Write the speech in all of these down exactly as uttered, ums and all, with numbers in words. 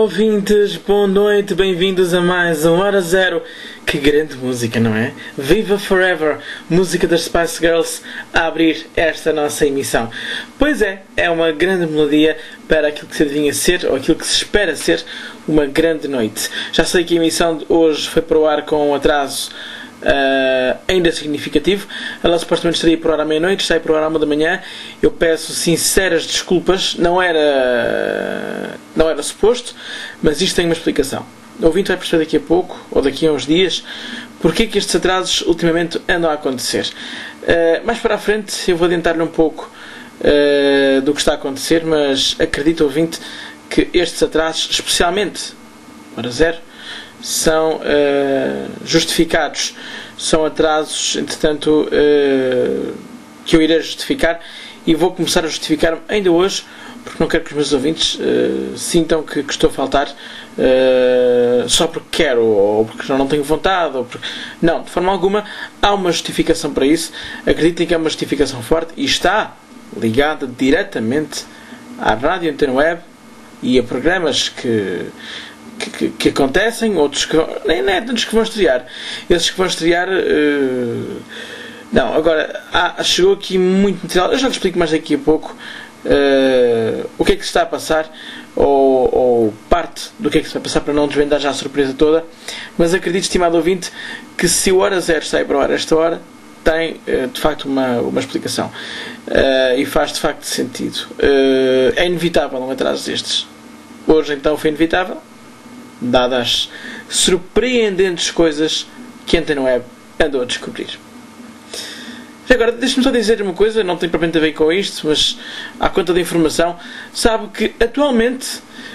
ouvintes, boa noite, bem-vindos a mais um Hora Zero. Que grande música, não é? Viva Forever, música das Spice Girls, a abrir esta nossa emissão. Pois é, é uma grande melodia para aquilo que se adivinha ser, ou aquilo que se espera ser, uma grande noite. Já sei que a emissão de hoje foi para o ar com um atraso Uh, ainda significativo. Ela supostamente estaria por hora à meia-noite, sai por hora à uma da manhã. Eu peço sinceras desculpas, não era não era suposto, mas isto tem uma explicação. O ouvinte vai perceber daqui a pouco, ou daqui a uns dias, porque é que estes atrasos ultimamente andam a acontecer. Uh, mais para a frente eu vou adiantar-lhe um pouco uh, do que está a acontecer, mas acredito, ouvinte, que estes atrasos, especialmente Hora Zero, são uh, justificados, são atrasos, entretanto, uh, que eu irei justificar, e vou começar a justificar-me ainda hoje, porque não quero que os meus ouvintes uh, sintam que, que estou a faltar uh, só porque quero, ou porque não tenho vontade, ou porque... não, de forma alguma há uma justificação para isso. Acreditem que é uma justificação forte e está ligada diretamente à Rádio Antena Web e a programas que Que, que, que acontecem, outros que nem, nem é tantos que vão estrear, esses que vão estrear uh, não, agora há, chegou aqui muito material, eu já te explico mais daqui a pouco uh, o que é que se está a passar, ou, ou parte do que é que se vai passar, para não desvendar já a surpresa toda. Mas acredito, estimado ouvinte, que se o Hora Zero sai para o ar esta hora, tem uh, de facto uma, uma explicação, uh, e faz de facto sentido. Uh, é inevitável um atraso destes. Hoje então foi inevitável, dadas as surpreendentes coisas que a Antena Web andou a descobrir. Já agora, deixe-me só dizer uma coisa, não tem propriamente a ver com isto, mas à conta da informação, sabe que atualmente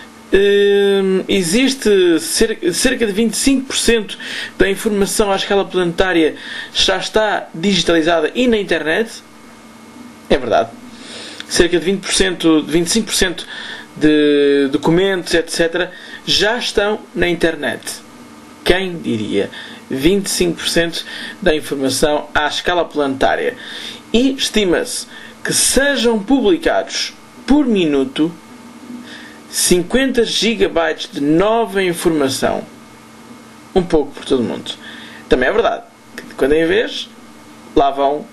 hum, existe cerca, cerca de vinte e cinco por cento da informação à escala planetária já está digitalizada e na internet? É verdade. Cerca de vinte por cento, vinte e cinco por cento de documentos, etcétera, já estão na internet. Quem diria? vinte e cinco por cento da informação à escala planetária. E estima-se que sejam publicados por minuto cinquenta gigabytes de nova informação. Um pouco por todo o mundo. Também é verdade que de quando em vez lá vão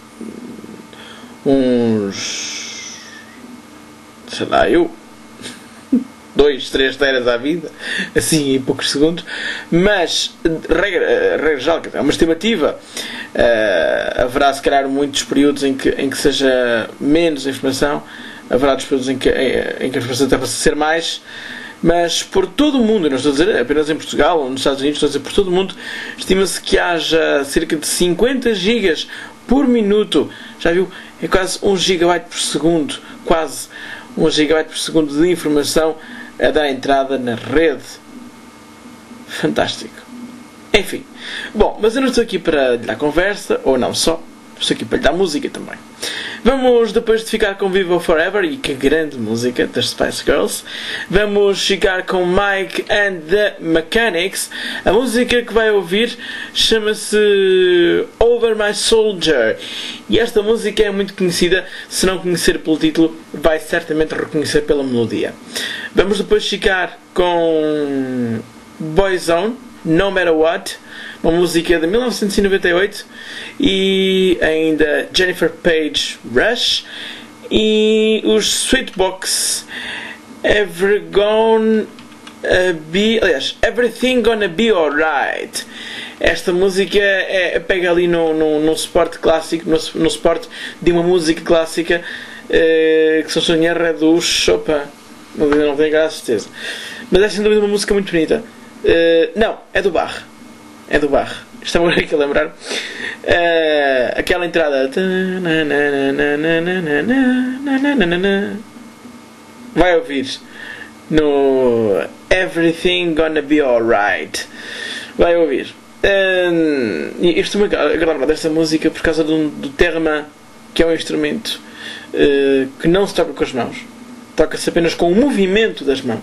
uns, sei lá, eu dois, três teras à vida, assim em poucos segundos, mas regra, regra geral, é uma estimativa. Uh, haverá se calhar muitos períodos em que, em que seja menos informação, haverá outros períodos em que, em, em que a informação deve ser mais, mas por todo o mundo, não estou a dizer apenas em Portugal ou nos Estados Unidos, estou a dizer por todo o mundo, estima-se que haja cerca de cinquenta gigas por minuto. Já viu? É quase um gigabyte por segundo, quase um gigabyte por segundo de informação a dar entrada na rede. Fantástico. Enfim. Bom, mas eu não estou aqui para lhe dar conversa, ou não só. Estou aqui para lhe dar música também. Vamos, depois de ficar com Viva Forever, e que grande música das Spice Girls, vamos ficar com Mike and the Mechanics. A música que vai ouvir chama-se Over My Soldier. E esta música é muito conhecida. Se não conhecer pelo título, vai certamente reconhecer pela melodia. Vamos depois ficar com Boyzone, No Matter What, uma música de mil novecentos e noventa e oito, e ainda Jennifer Page, Rush, e os Sweetbox, Ever Gonna Be, aliás, Everything Gonna Be Alright. Esta música é, pega ali no, no, no suporte clássico, no, no suporte de uma música clássica, eh, que se não estou em erro é do Chopin, não, não tenho a certeza, mas é sem dúvida uma música muito bonita. Uh, não, é do Bach. É do Bach. Estava aqui a lembrar. Uh, aquela entrada. Vai ouvir no Everything Gonna Be Alright. Vai ouvir. Uh, e estou a lembrar desta música por causa do, do terma, que é um instrumento uh, que não se toca com as mãos. Toca-se apenas com o movimento das mãos.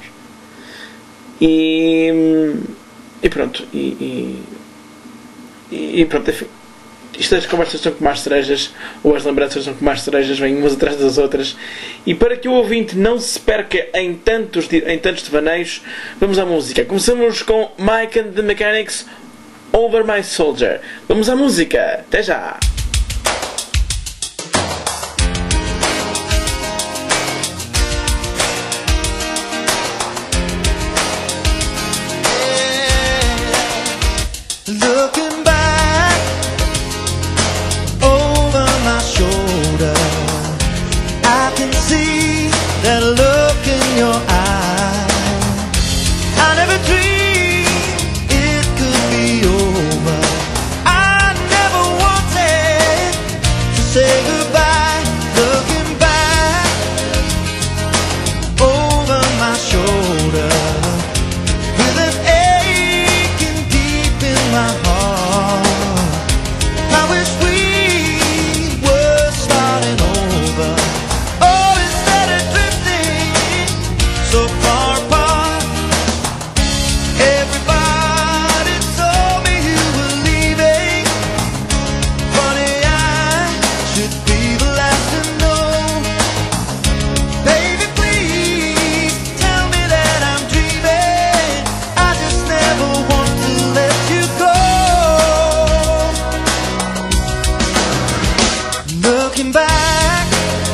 E, e pronto, e, e, e pronto, enfim, isto as conversas são como as cerejas, ou as lembranças são como as cerejas, vêm umas atrás das outras. E para que o ouvinte não se perca em tantos, em tantos devaneios, vamos à música. Começamos com Mike and the Mechanics, Over My Soldier. Vamos à música, até já! Looking back over my shoulder, I can see that look in your eye. I never dreamed it could be over. I never wanted to say goodbye. Looking back over my shoulder, with an aching deep in my heart, I wish we were starting over. Oh, instead of drifting so far apart. Everybody told me you were leaving. Funny, I should be the last to know. Baby, please tell me that I'm dreaming. I just never want to let you go. Looking back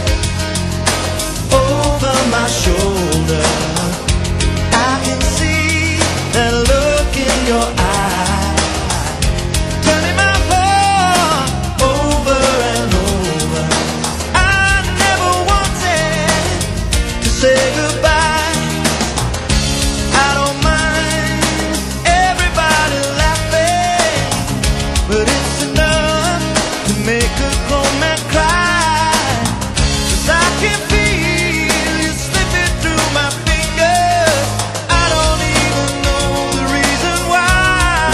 over my shoulder, I can see that look in your eye, turning my heart over and over. I never wanted to say goodbye. I don't mind everybody laughing, but it's enough to make a grown man cry. 'Cause I can feel you slipping through my fingers. I don't even know the reason why.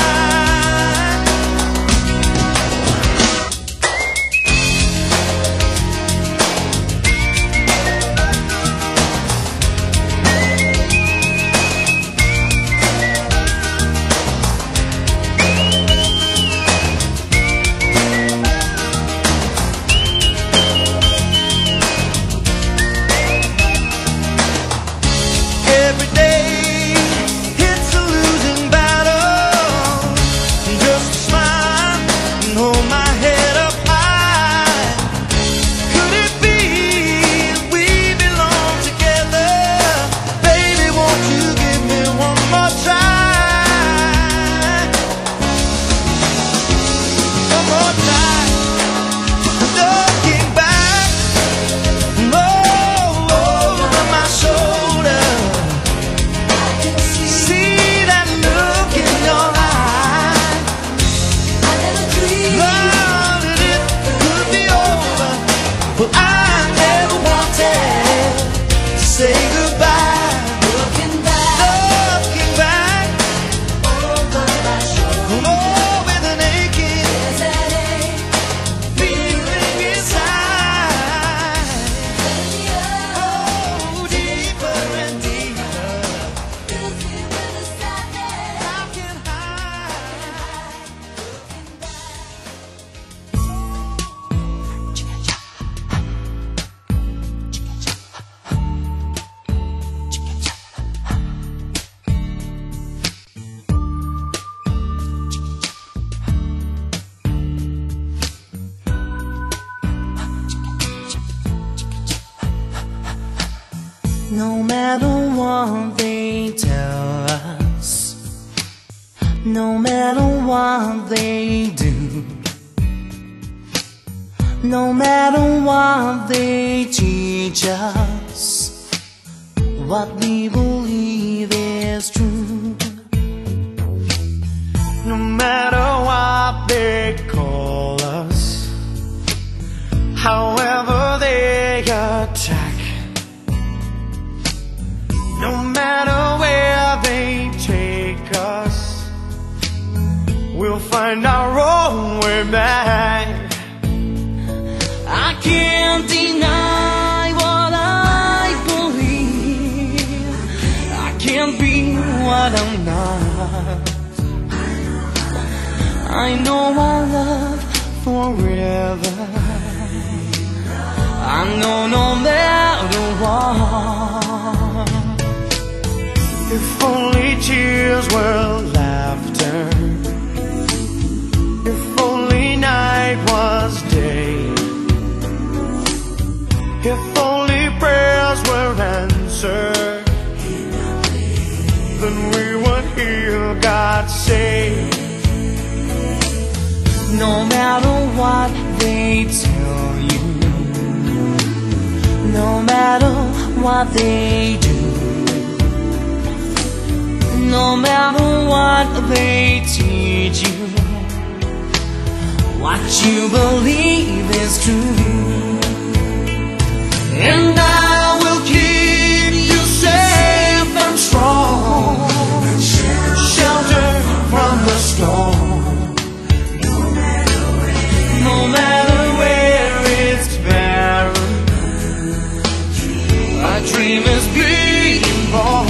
Every day it's a losing battle. Just a smile and hold my head up high. Could it be we belong together? Baby, won't you give me one more try? One more time. Looking back, oh, over my shoulder, see that look in your eye. Love that it could be over, but I never wanted to say goodbye. Looking back, looking back, oh, with an aching feeling inside. Oh, deeper and deeper, I can hide. No matter what they tell us, no matter what they do, no matter what they teach us, what we believe is true. No matter what they call us, however they attack, no matter where they take us, we'll find our own way back. I can't deny what I believe. I can't be what I'm not. I know our love forever. I know no matter what, if only tears were laughter, if only night was day, if only prayers were answered, then we would hear God say, no matter what they tell you, no matter what they do, no matter what they teach you, what you believe is true. And I will keep you safe and strong, sheltered from the storm. No matter where it's barren, a dream is being born.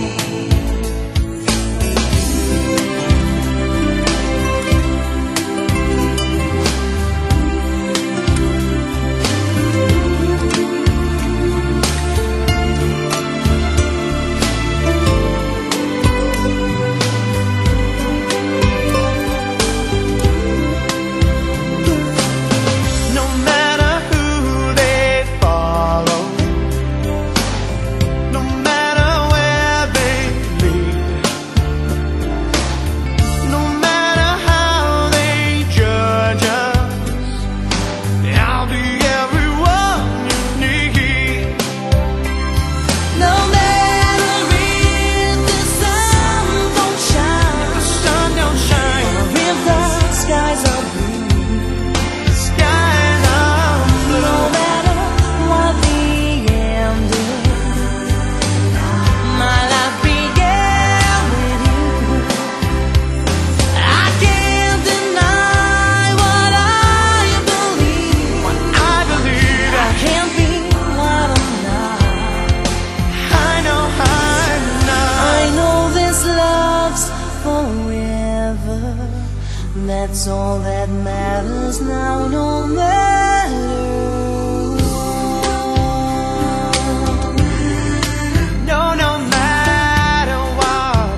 That's all that matters now, no matter what. No, no matter what.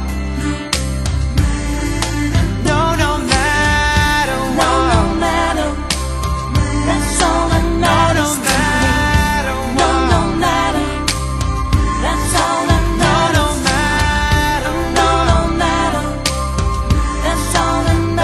No, no matter what. No, no matter. That's all that matters to me. No, no matter. That's all that matters. No, no matter. No, no matter. That's all that matters.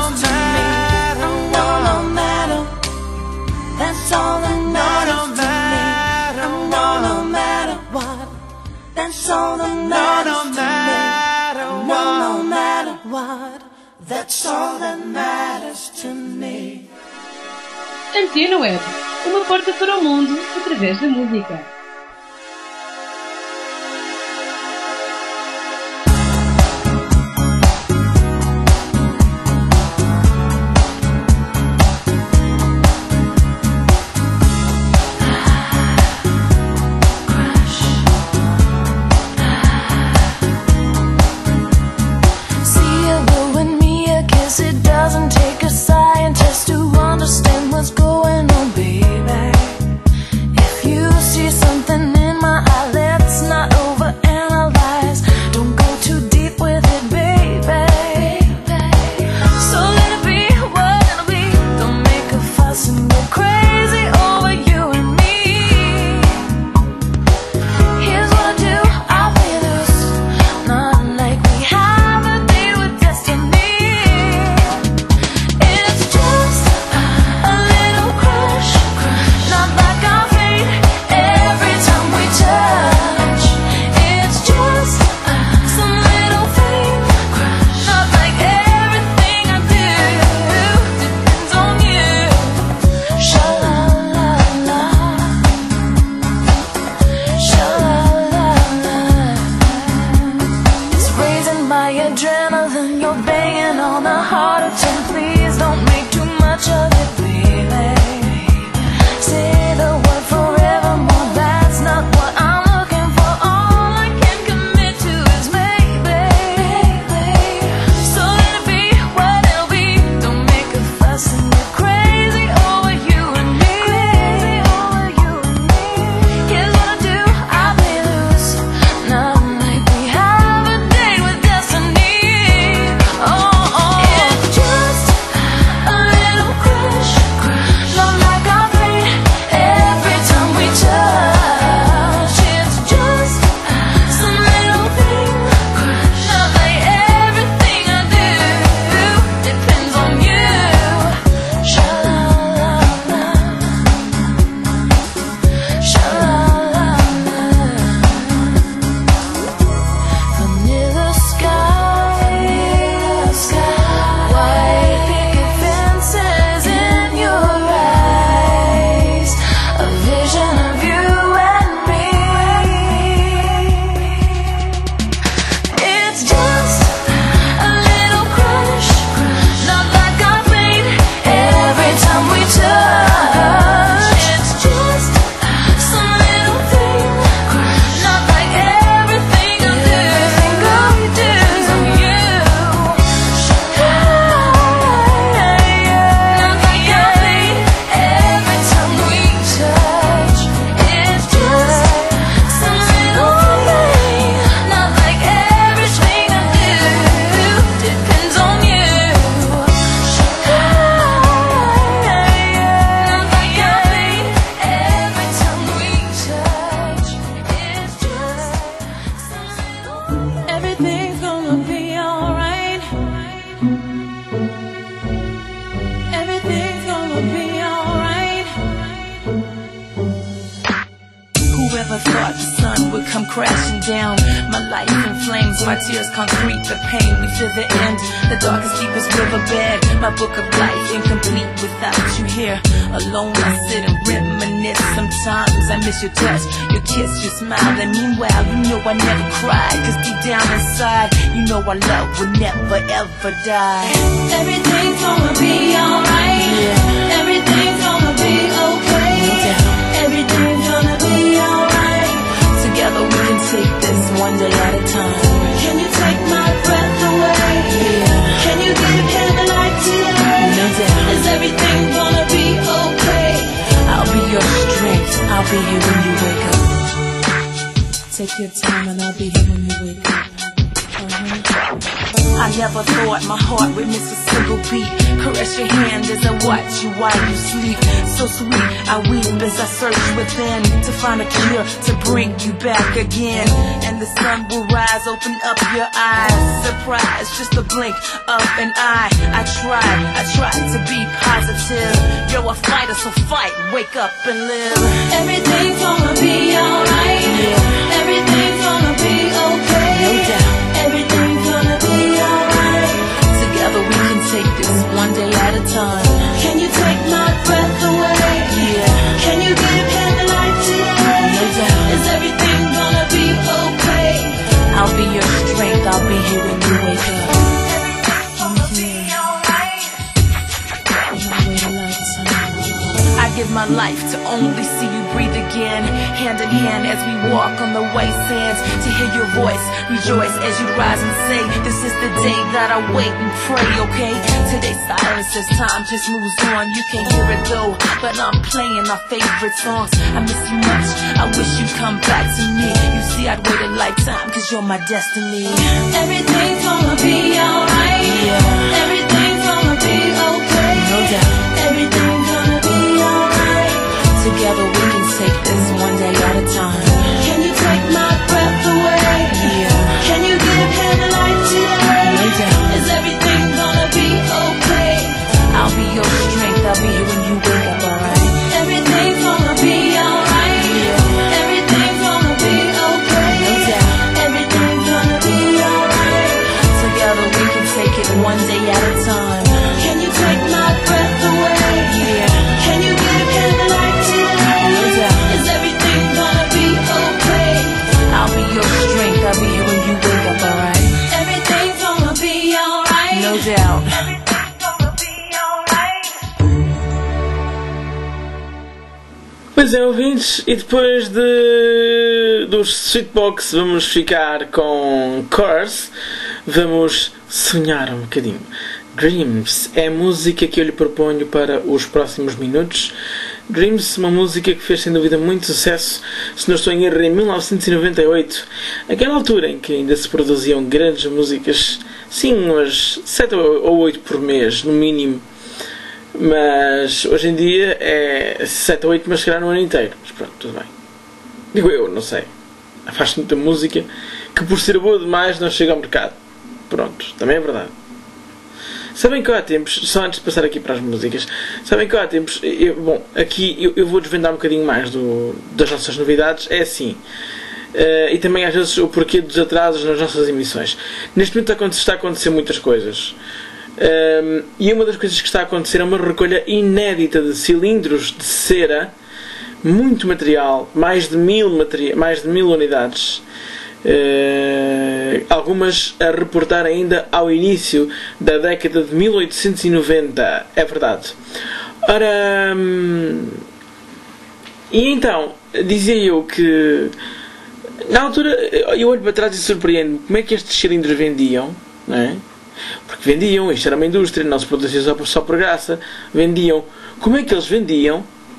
That's all that matters to me. No, no matter what. That's all that matters to me. No, no matter what. That's all that matters to me. Antena Web, uma porta para o mundo através da música. It doesn't take a scientist to understand what's going on, baby. If you see some come crashing down. My life in flames, my tears concrete, the pain, we feel the end. The darkest, deepest riverbed, my book of life incomplete without you here. Alone I sit and reminisce. Sometimes I miss your touch, your kiss, your smile. And meanwhile, you know I never cried, cause deep down inside, you know our love will never ever die. Everything's gonna be alright. Yeah. Everything's gonna be okay. Yeah. Everything's gonna be alright. Together we can take this one day at a time. Can you take my breath away? Yeah. Can you give him a light today? No doubt. Is everything gonna be okay? I'll be your strength, I'll be here when you wake up. Take your time and I'll be here when you wake up. I never thought my heart would miss a single beat. Caress your hand as I watch you while you sleep. So sweet, I weep as I search within to find a cure to bring you back again. And the sun will rise, open up your eyes. Surprise, just a blink of an eye. I tried, I tried to be positive. You're a fighter, so fight, wake up and live. Everything's gonna be alright. Yeah. Everything's gonna be okay. No doubt. Everything's gonna be alright. Together we can take this one day at a time. Can you take my breath away? Yeah. Can you give him a light today? No doubt. Is everything gonna be okay? I'll be your strength, I'll be here when you wake up. Everything's gonna be alright. I give my life to only see you breathe again. Hand in hand as we walk on the white sands. To hear your voice, rejoice as you rise and say, this is the day that I wait and pray, okay? Today's silence as time just moves on. You can't hear it though, but I'm playing our favorite songs. I miss you much, I wish you'd come back to me. You see I'd wait a lifetime cause you're my destiny. Everything's gonna be alright. Yeah. Everything's gonna be okay. No doubt. Everything's gonna be alright. Together we can take this one day at a time. Can you take my breath away? Yeah. Can you give him a light today? No doubt. Is everything gonna be okay? I'll be your strength, I'll be here when you wake up, alright? Everything's gonna be alright. Yeah. Everything's gonna be okay. No doubt. Everything's gonna be alright. Together we can take it one day at a time. Can you take my breath away? Yeah. Can you give him a light today? No doubt. Is everything gonna be okay? I'll be your strength, I'll be here when you wake up, alright? Everything's gonna be alright. No doubt. Everything's gonna be alright. Pois é, ouvintes, e depois de dos Sweetbox vamos ficar com Curse, vamos sonhar um bocadinho. Dreams é a música que eu lhe proponho para os próximos minutos. Dreams, uma música que fez sem dúvida muito sucesso, se não estou em erro, em mil novecentos e noventa e oito, aquela altura em que ainda se produziam grandes músicas, sim, umas sete ou oito por mês, no mínimo. Mas hoje em dia é sete ou oito, mas se calhar no ano inteiro. Mas pronto, tudo bem. Digo eu, não sei. Faz muita música que por ser boa demais não chega ao mercado. Pronto, também é verdade. Sabem que há tempos, só antes de passar aqui para as músicas, sabem que há tempos, eu, bom, aqui eu, eu vou desvendar um bocadinho mais do, das nossas novidades, é assim. Uh, e também às vezes o porquê dos atrasos nas nossas emissões. Neste momento está a acontecer muitas coisas. Um, e uma das coisas que está a acontecer é uma recolha inédita de cilindros de cera, muito material, mais de mil, materi- mais de mil unidades, uh, algumas a reportar ainda ao início da década de mil oitocentos e noventa, é verdade. Ora, um, e então, dizia eu que na altura eu olho para trás e surpreendo-me como é que estes cilindros vendiam, não é? Porque vendiam, isto era uma indústria, não se produzia só por, só por graça, vendiam. Como é que eles vendiam?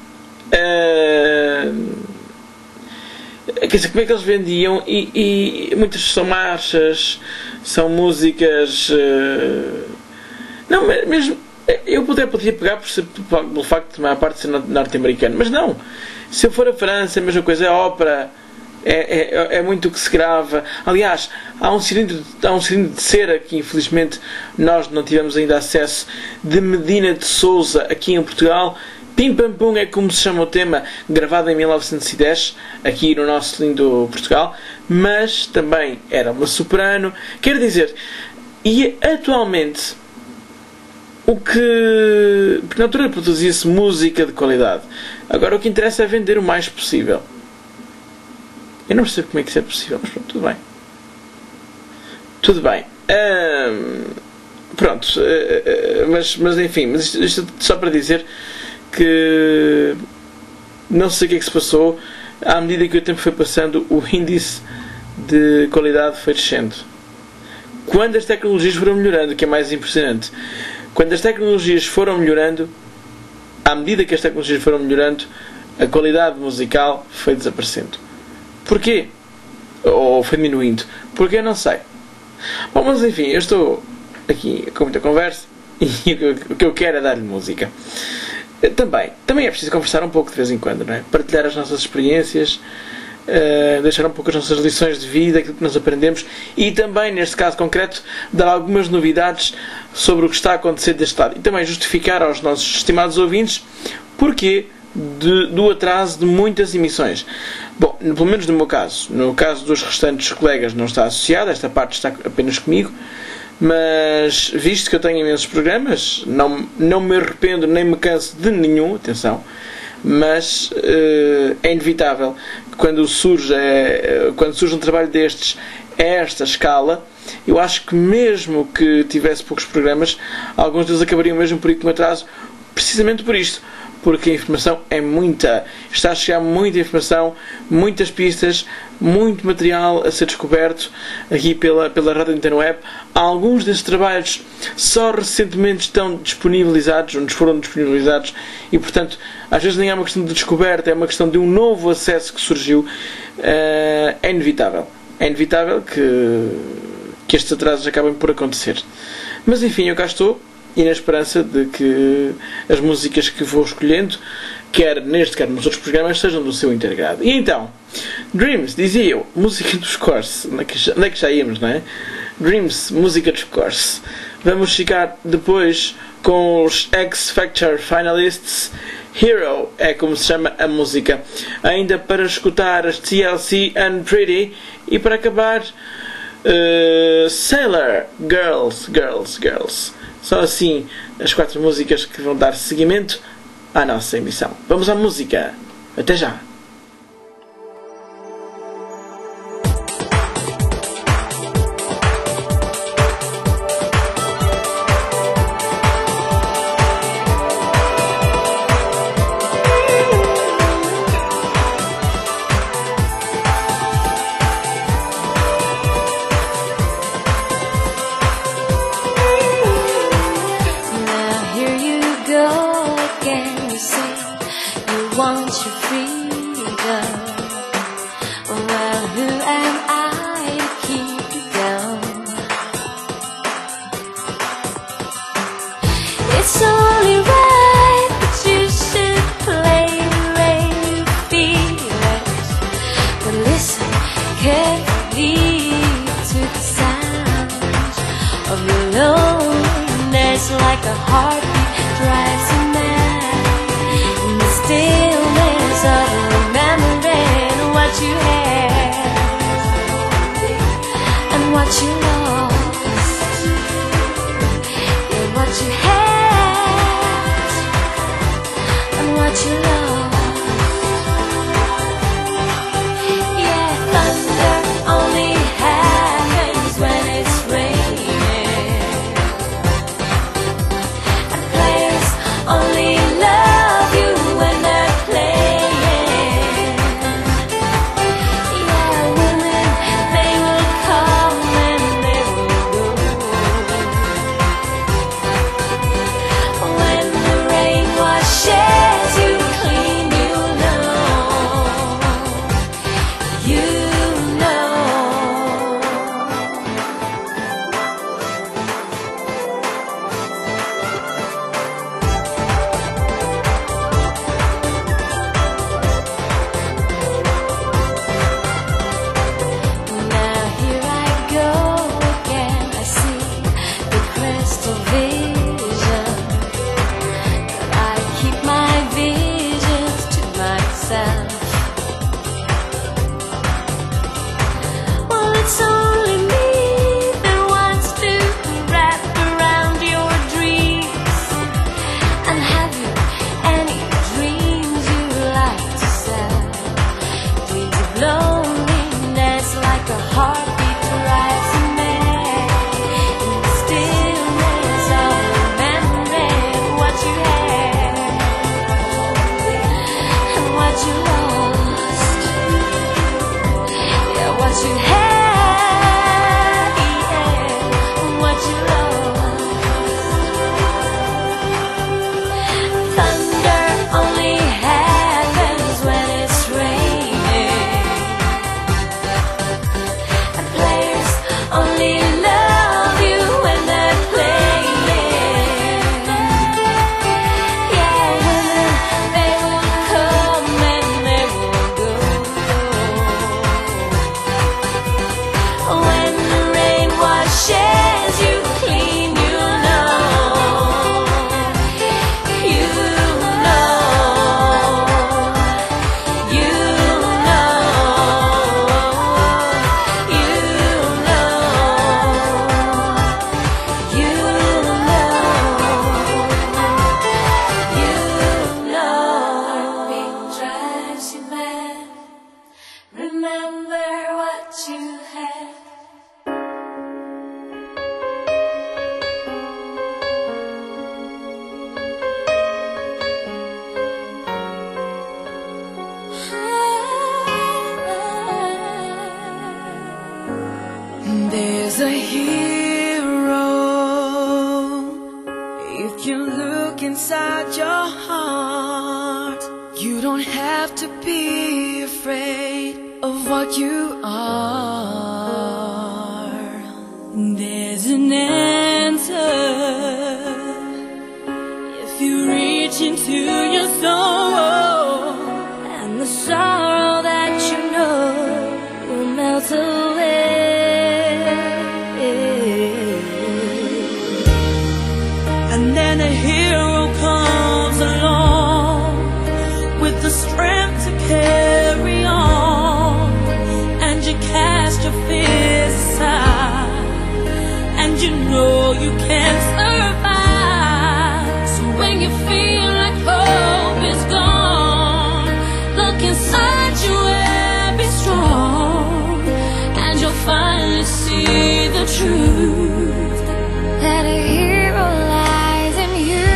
Uh, quer dizer, como é que eles vendiam? E, e muitas são marchas, são músicas. Uh, não, mesmo. Eu poderia, poderia pegar por ser, pelo facto de a maior parte ser norte-americano, mas não. Se eu for a França, a mesma coisa, é ópera. É, é, é muito o que se grava. Aliás, há um, cilindro, há um cilindro de cera que infelizmente nós não tivemos ainda acesso, de Medina de Sousa aqui em Portugal, Pim Pam Pum é como se chama o tema, gravado em mil novecentos e dez, aqui no nosso lindo Portugal, mas também era uma soprano. Quer dizer, e atualmente o que... porque na altura produzia-se música de qualidade. Agora o que interessa é vender o mais possível. Eu não percebo como é que isso é possível, mas pronto, tudo bem. Tudo bem. Hum, pronto. Uh, mas, mas enfim, mas isto, isto só para dizer que não sei o que é que se passou. À medida que o tempo foi passando, o índice de qualidade foi descendo. Quando as tecnologias foram melhorando, que é mais impressionante, quando as tecnologias foram melhorando, à medida que as tecnologias foram melhorando, a qualidade musical foi desaparecendo. Porquê? Ou foi diminuindo? Porquê? Não sei. Bom, mas enfim, eu estou aqui com muita conversa e o que eu quero é dar-lhe música. Também, também é preciso conversar um pouco de vez em quando, não é? Partilhar as nossas experiências, uh, deixar um pouco as nossas lições de vida, aquilo que nós aprendemos, e também, neste caso concreto, dar algumas novidades sobre o que está a acontecer deste lado. E também justificar aos nossos estimados ouvintes porquê de, do atraso de muitas emissões. Bom, pelo menos no meu caso. No caso dos restantes colegas não está associado, esta parte está apenas comigo. Mas, visto que eu tenho imensos programas, não, não me arrependo nem me canso de nenhum, atenção, mas uh, é inevitável que quando surge, é, quando surge um trabalho destes a esta escala, eu acho que mesmo que tivesse poucos programas, alguns deles acabariam mesmo por ir com atraso, precisamente por isto. Porque a informação é muita, está a chegar muita informação, muitas pistas, muito material a ser descoberto aqui pela, pela Rádio Interweb. Alguns desses trabalhos só recentemente estão disponibilizados, ou nos foram disponibilizados, e portanto às vezes nem é uma questão de descoberta, é uma questão de um novo acesso que surgiu. Uh, é inevitável, é inevitável que, que estes atrasos acabem por acontecer. Mas enfim, eu cá estou. E na esperança de que as músicas que vou escolhendo, quer neste, quer nos outros programas, sejam do seu integrado. E então, Dreams, dizia eu, música dos Course. Onde é que já, onde é que já íamos, não é? Dreams, música dos Course. Vamos ficar depois com os X Factor Finalists. Hero é como se chama a música. Ainda para escutar as T L C Unpretty. E para acabar, uh, Sailor Girls, Girls, Girls. São assim as quatro músicas que vão dar seguimento à nossa emissão. Vamos à música. Até já! Like a heartbeat drives you mad in the stillness of remembering. is a hero if you look inside your heart. You don't have to be afraid of what you are. There's an answer if you reach into your soul, and the sorrow that you know will melt away. And then a hero comes along with the strength to carry on, and you cast your fears aside, and you know you can survive. So when you feel like hope is gone, look inside you and be strong, and you'll finally see the truth that a hero lies in you.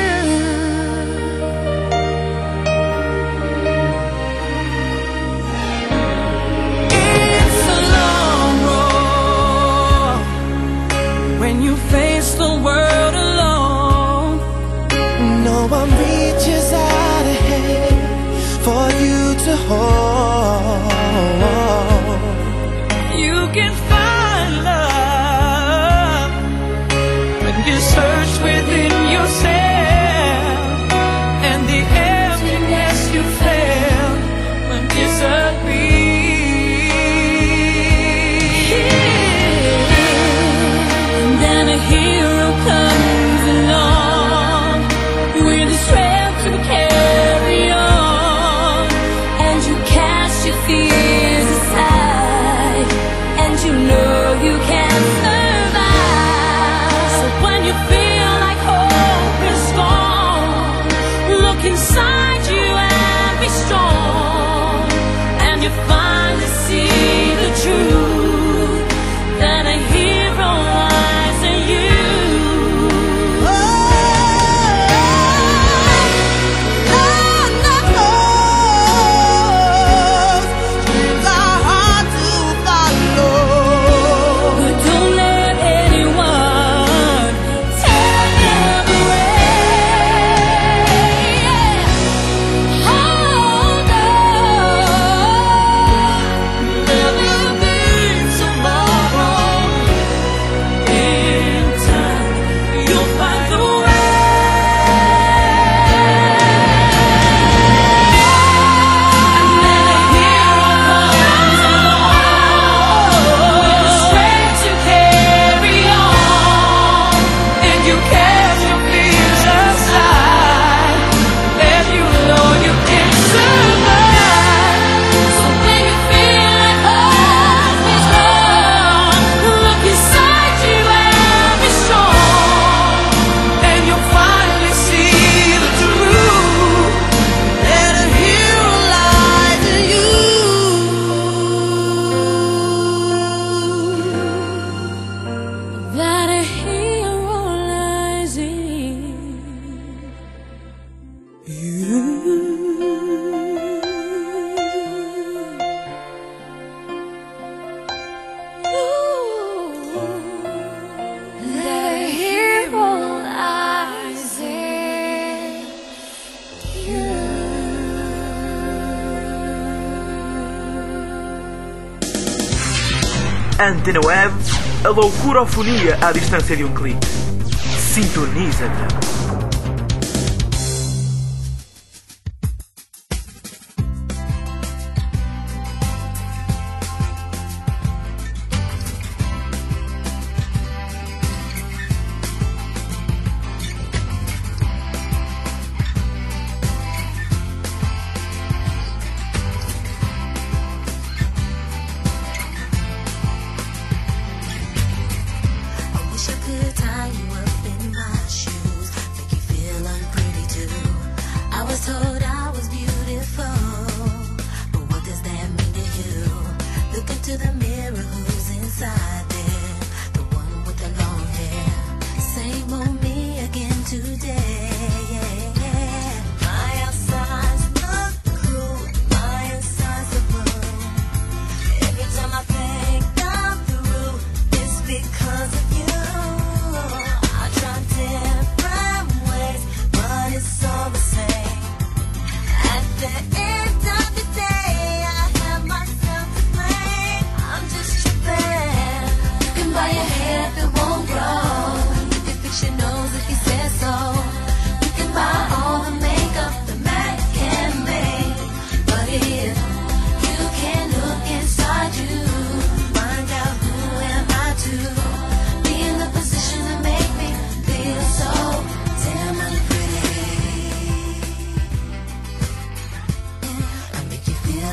It's a long road when you face the world alone. No one reaches out a hand for you to hold. You can find love when you search within yourself, and the emptiness you felt will disappear. And then a hero comes along with the strength to carry on, and you cast your fears aside, and you know you can survive. So when you feel like hope is gone, look inside you and be strong, and you finally see the truth that a hero lies in you. Dreams are hard to follow. But don't let anyone take them away. Hold on, there'll be tomorrow. In time, you'll find the way. And then a hero comes along with the strength to carry on, and you cast your fears aside, and you know you can survive. So when you feel like hope is gone, look inside you and be strong, and you'll finally see the truth And a hero lies in you. that a hero lies in you. That a hero lies in you. Antena Web, a loucurofonia à distância de um clique. Sintoniza-te. I wish I could tie you up in my shoes, make you feel unpretty too. I was told I was beautiful, but what does that mean to you? Look into the mirror, who's inside there? The one with the long hair. Same old me again today. My outside's look cool, my inside's a blue. Every time I think I'm through, it's because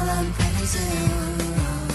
feeling pretty too.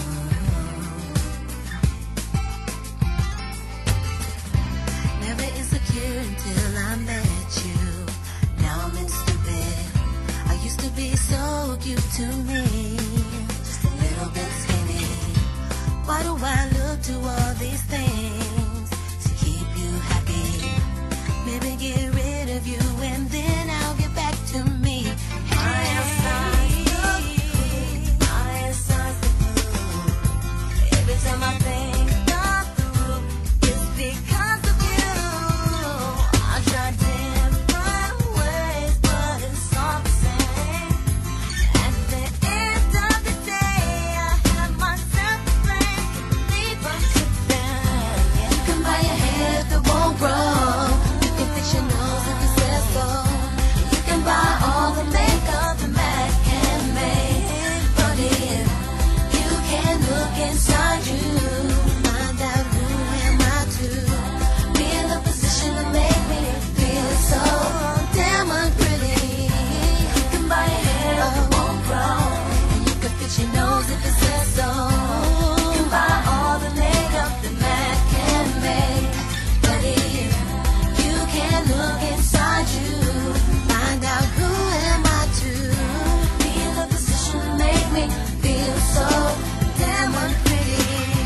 Never insecure until I met you. Now I'm in stupid. I used to be so cute to me, just a little bit skinny. Why do I look to all these things to keep you happy? Maybe get rid of you and then I'll get back to me. I am size I am size every time I think of through, it's because of you. I try different ways, but it's all the same. At the end of the day, I have myself to blame. Leave us to them. You can buy a hair that won't grow. You can fix your nose if you say so. You can buy all the makeup the man can make. But if you can look inside you, find out who am I to be in the position to make me feel so damn unpretty. You can buy a hair that won't grow, and you can fix your nose if it says so. You can buy all the makeup the man can make. But if you can look inside you, find out who am I to be in the position to make me feel so damn unpretty.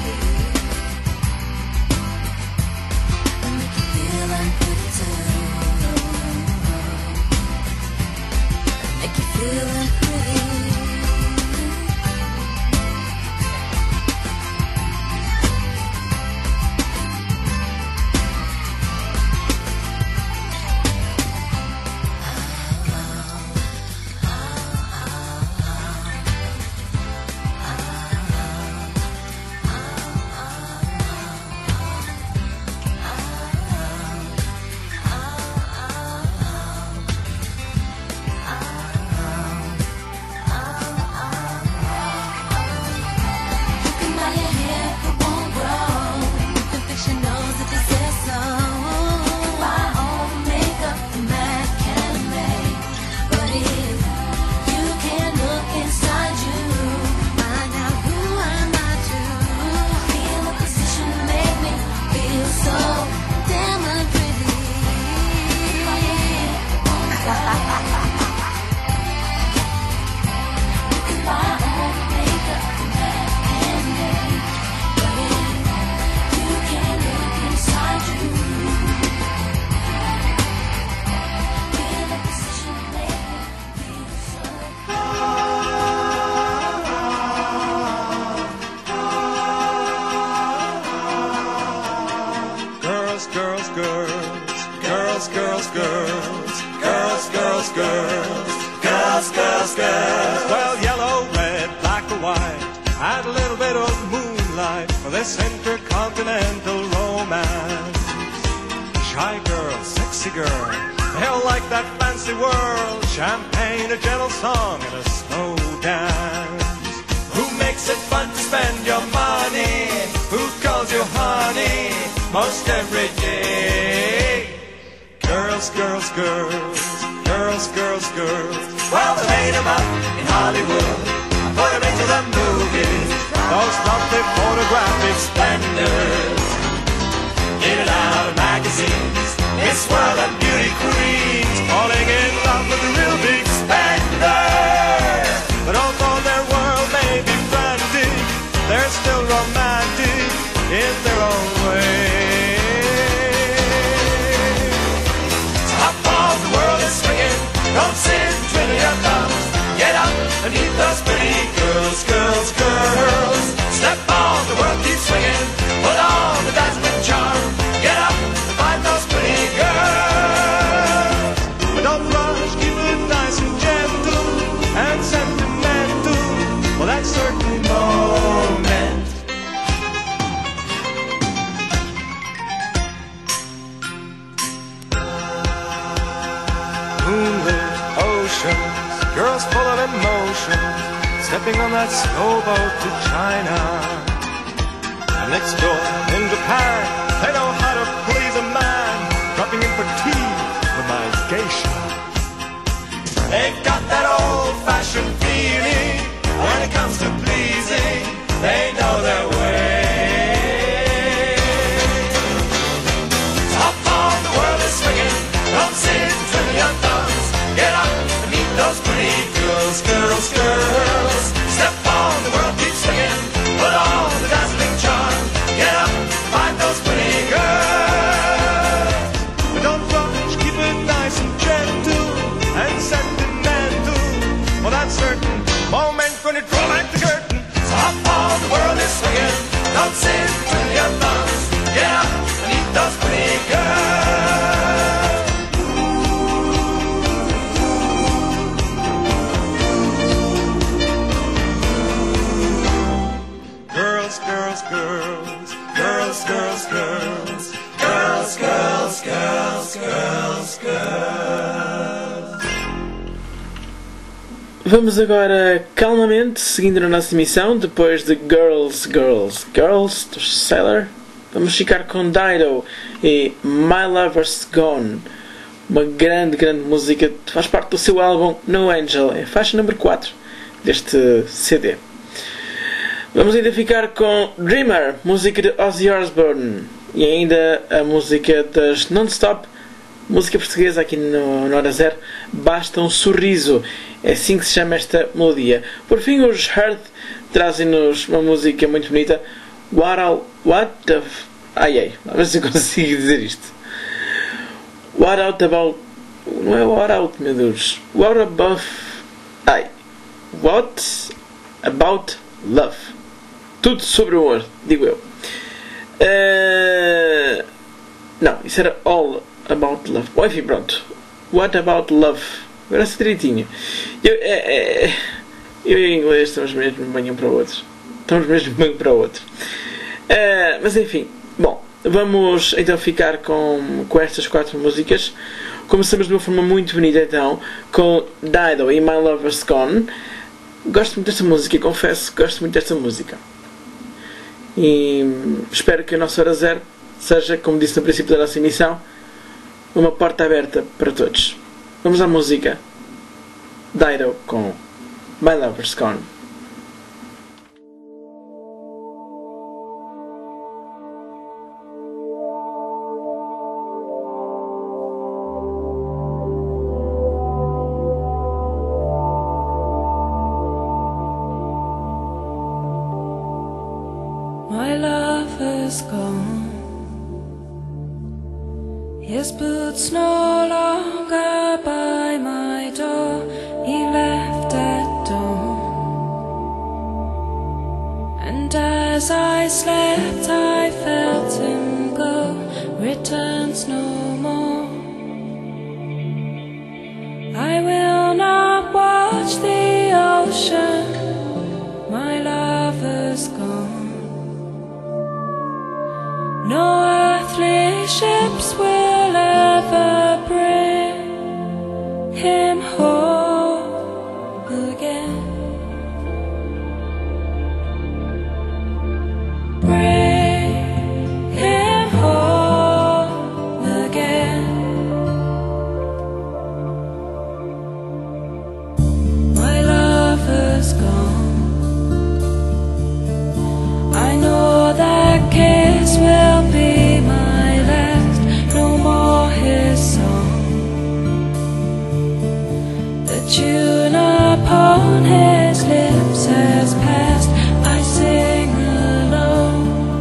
And make you feel unpretty too. Make you feel unpretty. You can buy your hair that won't grow. You can fix your nose if it says so. You can buy all the makeup the man can make. But if you can look inside you, find out who am I to be in the position to make me feel so damn unpretty. You can buy all the makeup the man can make. But if you can look inside you, be in the position to make me feel so. Girls, girls, girls, girls, girls, girls, girls, girls, girls, girls, girls, girls. Well, yellow, red, black or white, add a little bit of moonlight for this intercontinental romance. Shy girl, sexy girl, they'll like that fancy world. Champagne, a gentle song, and a slow dance. Who makes it fun to spend your money? Who calls you honey most every day? Girls, girls, girls, girls, girls, girls. Well, they made 'em up in Hollywood, put 'em into the movies. Those lovely photographic splendors, in and out of magazines. Miss World and beauty queens, falling in love with the real big spender. But although their world may be frantic, they're still romantic in their own way. Top of the world is swinging, don't sit and twiddle your thumbs. Get up and meet those pretty girls, girls, girls. Step on, the world keeps swinging, put on the dazzling charm. Get up and find those pretty girls. But don't rush, keep it nice and gentle and sentimental for that certain moment. Moonlit oceans, girls full of emotion, stepping on that slow boat to China. And next door in Japan, they know how to please a man, dropping in for tea with my geisha. They've got that old-fashioned feeling when it comes to pleasing, they know their way. Top of the world is swinging, don't sit and twiddle your thumbs. Get up and meet those pretty girls, girls, girls. Step on, the world keeps swinging, put on the dazzling charm. Get up, find those pretty girls. But don't rush, keep it nice and gentle, and sentimental. For that certain moment when it draw back the curtain. Top of the world is swinging, don't sit twiddle your thumbs. Get up and meet those pretty girls. Girls, girls, girls, girls, girls, girls, girls, girls, girls, girls, girls. Vamos agora calmamente, seguindo a nossa emissão, depois de Girls, Girls, Girls, do Sailor, vamos ficar com Dido e My Lover's Gone, uma grande, grande música, faz parte do seu álbum No Angel, é a faixa número quatro deste C D. Vamos ainda ficar com Dreamer, música de Ozzy Osbourne, e ainda a música das Non-Stop, música portuguesa aqui no, no Hora Zero, Basta um Sorriso, é assim que se chama esta melodia. Por fim, os Heart trazem-nos uma música muito bonita, What, I'll, what the... Ai ai, a ver se eu consigo dizer isto. What out about... Não é what out, meu Deus. What about... Ai. What about love? Tudo sobre o amor, digo eu. Uh, não, isso era all about love. Bom, enfim, pronto. What about love? Agora está direitinho. Eu, é, é, eu e o inglês estamos mesmo bem um para o outro. Estamos mesmo bem um para o outro. Uh, mas enfim, bom, vamos então ficar com, com estas quatro músicas. Começamos de uma forma muito bonita então com Dido e My Lover's Gone. Gosto muito desta música, confesso que gosto muito desta música. E espero que a nossa Hora Zero seja, como disse no princípio da nossa emissão, uma porta aberta para todos. Vamos à música Dido com My Lover's Gone. My lover's gone. His boots no longer by my door. He left at dawn. And as I slept I felt him go. Returns no more. I will not watch the ocean. My lover's gone. No earthly ships will ever bring him home again. Bring him home again. My lover's gone. I know that kiss will be my last, no more his song. The tune upon his lips has passed, I sing alone.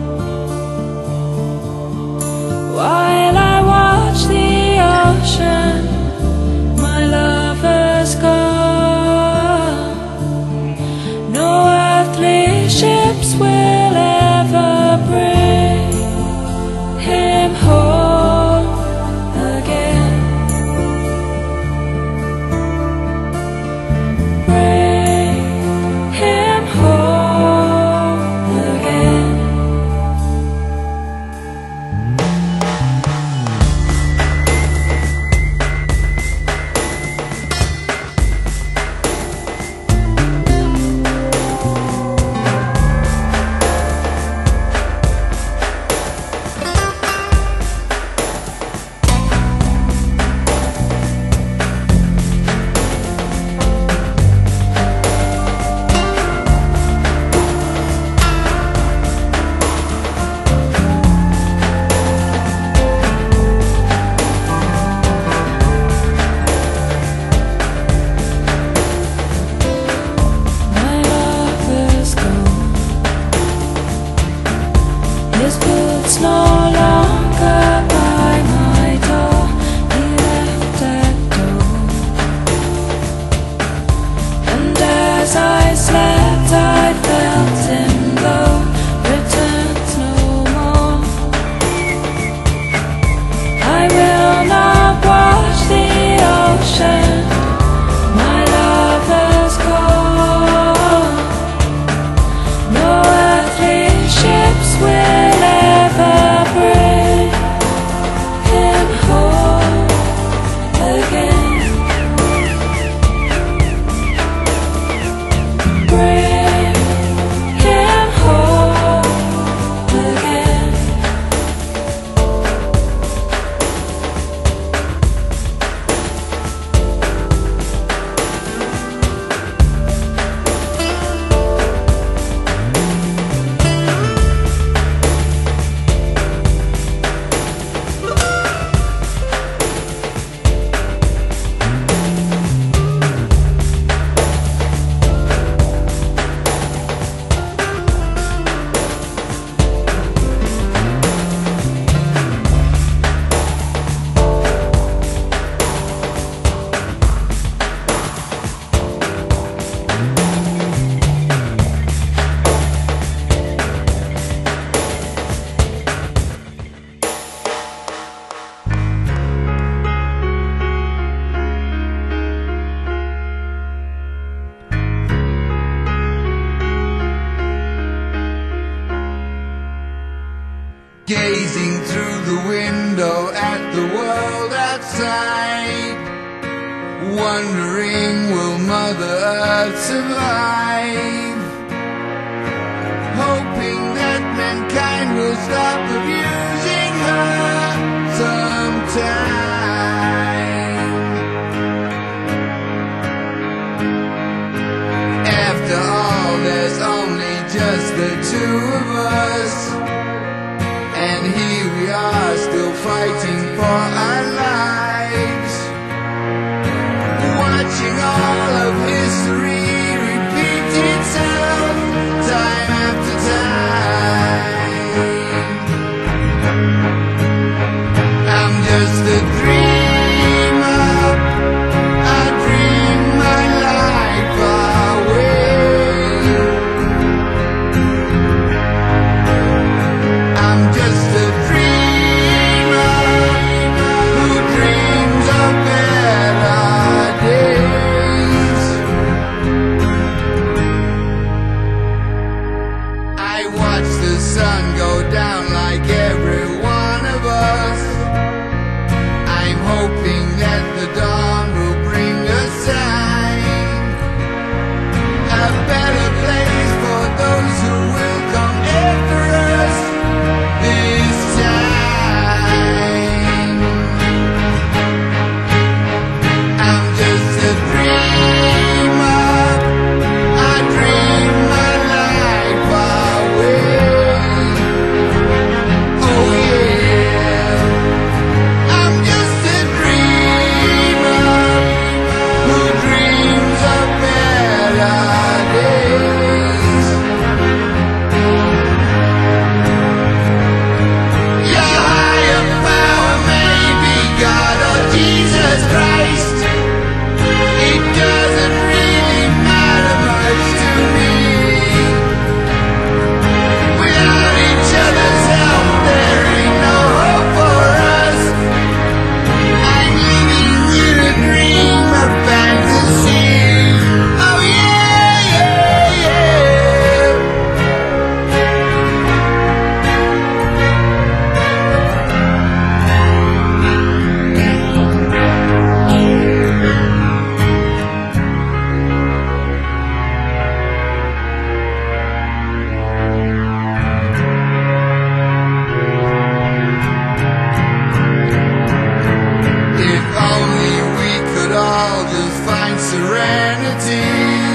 gazing through the window at the world outside, wondering will Mother Earth survive, hoping that mankind will stop abusing her sometime. After all, there's only just the two of us, and here we are still fighting for our lives, watching all of history repeat itself time after time. I'm just a dreamer, I dream my life away. I'm just a dreamer who dreams of better days. I watch the sun go down like every one of us. I'm hoping that the dawn will bring a sign, a better place for those who will come after us this time. I'm just a dreamer, I dream my life away. Oh yeah, I'm just a dreamer who dreams of better days. Your higher power may be God or Jesus Christ. It doesn't really matter much to me. Without each other's help, there ain't no hope for us. I'm living in a dream of fantasy. Oh yeah, yeah, yeah. If only we could all just find serenity.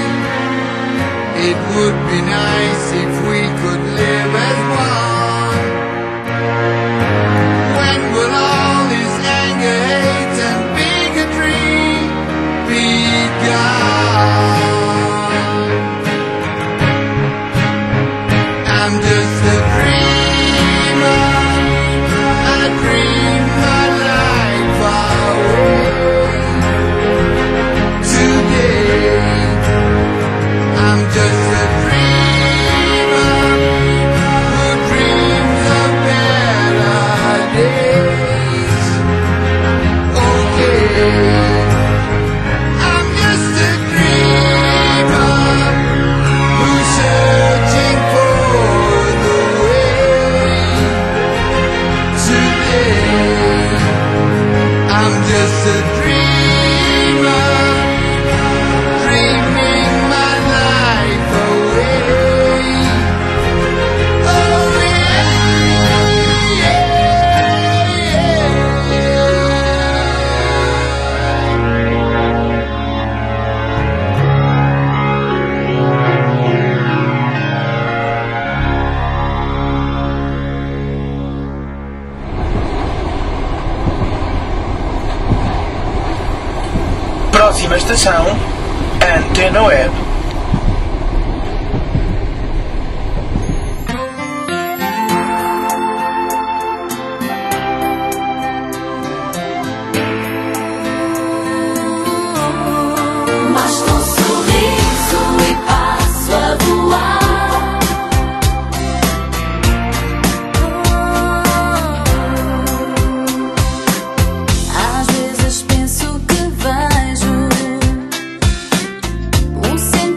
It would be nice if we could live as one. When will all this anger, hate, and bigotry be gone? I'm just a dreamer, I dream my life away. Today, I'm just a dreamer who dreams of better days. Okay, I'm just a dreamer who's searching for the way. Today, I'm just a dreamer, dreaming my life away. Oh yeah, yeah, Próxima estação, Antena Web. Basta um sorriso e passo a voar. Às vezes penso que vejo um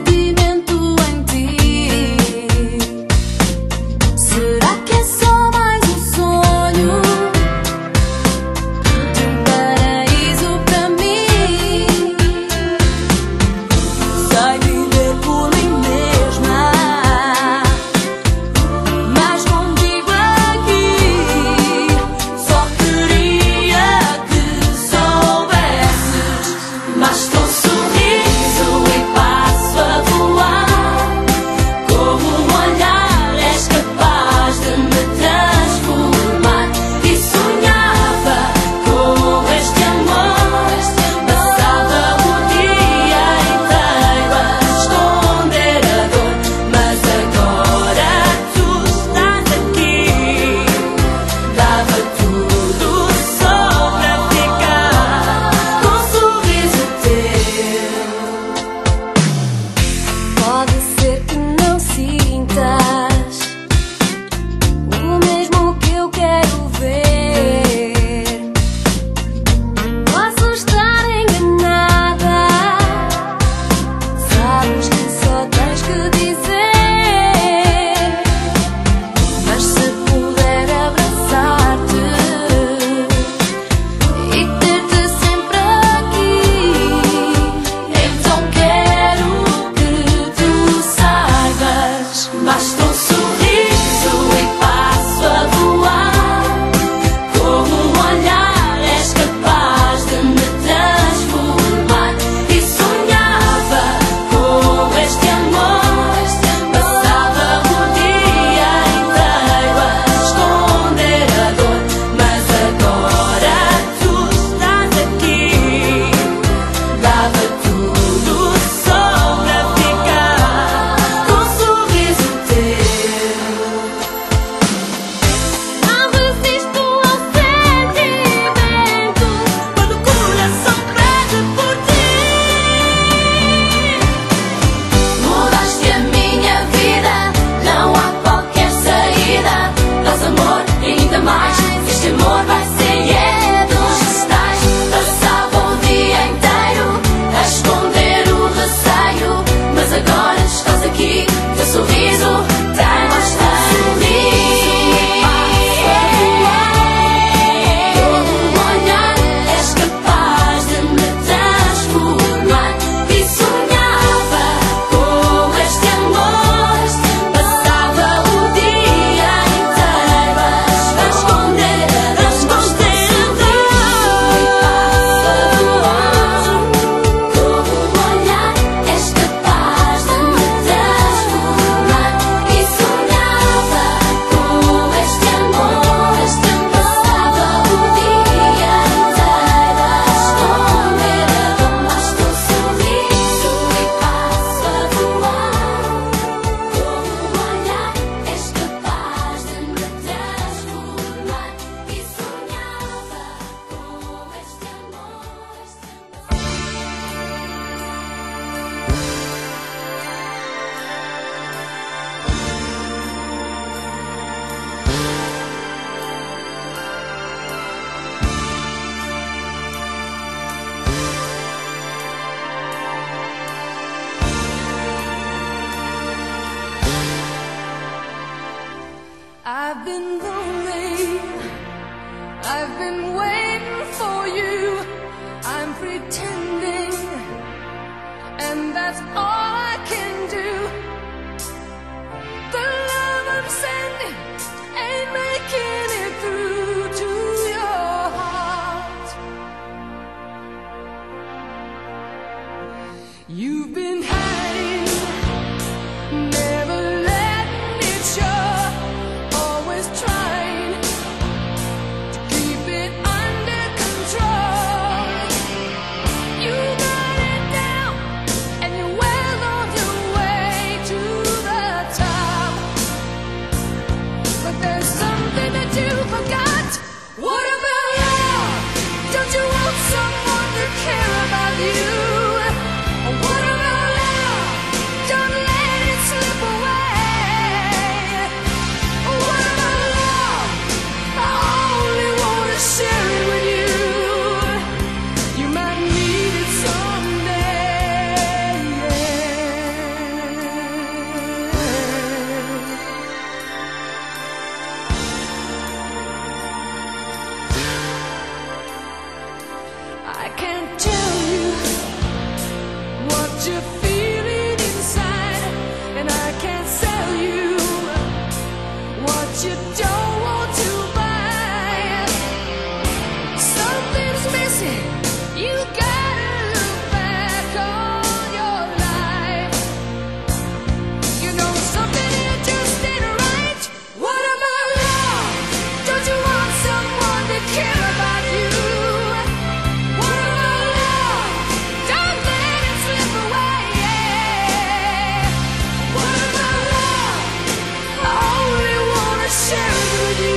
I've been lonely, I've been waiting for you. I'm pretending, and that's all I can do. The love I'm sending ain't making it through to your heart. You've been hiding, never letting it show, always trying to keep it under control. You got it down, and you're well on your way to the top. But there's something that you forgot. What about love? Don't you want someone to care about you? Or what about love? Don't let it slip away. Or what about love? I only want to share it with you. You might need it someday. I can't tell you what you're feeling inside, and I can't sell you what you don't want to buy. Something's missing, you gotta look back on your life. You know something here just ain't right. What about love? Don't you want someone to care about you? What about love? Don't let it slip away. What about love? I only wanna share it with you.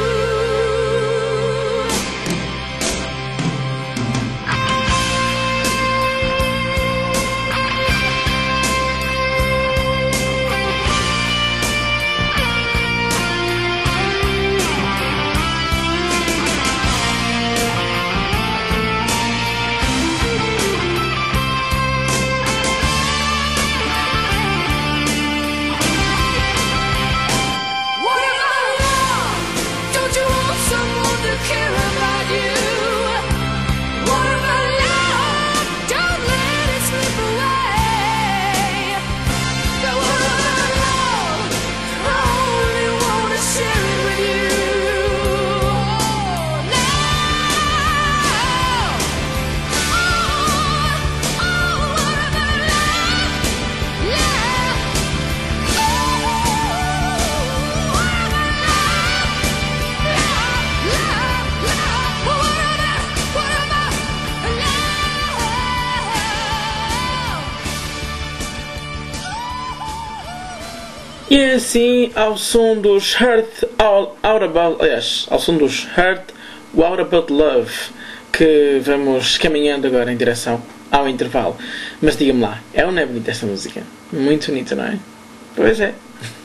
What about love? Don't you want someone to care about you? What about love? Don't let it slip away. What about love? I only wanna share it with you. Love. Oh, oh, what about love? Love. Oh, what about love? Love, love. What about, what about love? E assim, ao som dos Heart All Out About, aliás, ao som dos Heart What About Love, que vamos caminhando agora em direção ao intervalo. Mas diga-me lá, é ou não é bonita esta música? Muito bonita, não é? Pois é.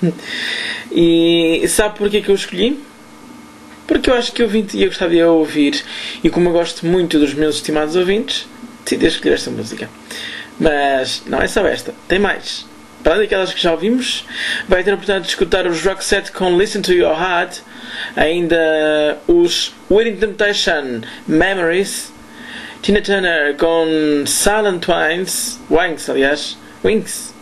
E sabe porquê que eu escolhi? Porque eu acho que o ouvinte ia gostar de a ouvir, e como eu gosto muito dos meus estimados ouvintes, decidi escolher esta música. Mas não é só esta, tem mais. Para além daquelas que já ouvimos, vai ter a oportunidade de escutar os Roxette com Listen to Your Heart, ainda os Waiting Temptation Memories, Tina Turner com Silent Wings, Wings aliás, Wings,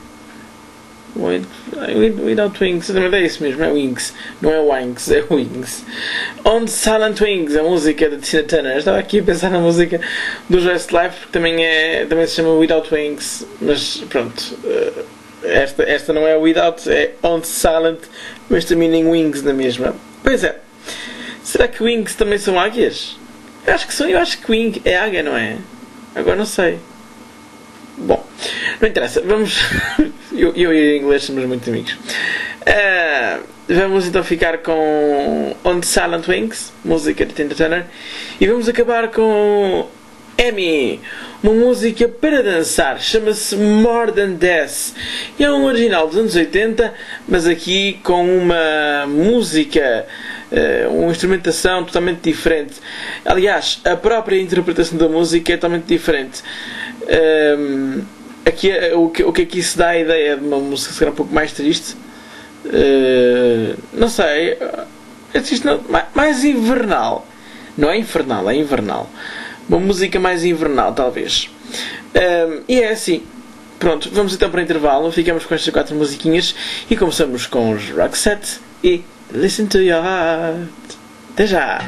Without Wings, é isso mesmo, é Wings, não é Wings, é Wings. On Silent Wings, a música de Tina Turner. Eu estava aqui a pensar na música do Westlife, porque também, é, também se chama Without Wings, mas pronto. Esta, esta não é Without, é On Silent, mas termina em Wings na mesma. Pois é. Será que Wings também são águias? Eu acho que são, eu acho que Wing é águia, não é? Agora não sei. Bom, não interessa. Vamos. eu, eu e o inglês somos muito amigos. Uh, vamos então ficar com On Silent Wings, música de Tina Turner, e vamos acabar com Amy, uma música para dançar, chama-se More Than Death, e é um original dos anos oitenta, mas aqui com uma música, uh, uma instrumentação totalmente diferente. Aliás, a própria interpretação da música é totalmente diferente. Um, aqui, o, que, o que aqui se dá a ideia de uma música se calhar um pouco mais triste. Uh, não sei, Isto não, mais invernal. Não é infernal, é invernal. Uma música mais invernal, talvez. Um, e é assim. Pronto, vamos então para o intervalo. Ficamos com estas quatro musiquinhas e começamos com os Roxette e Listen to Your Heart. Até já!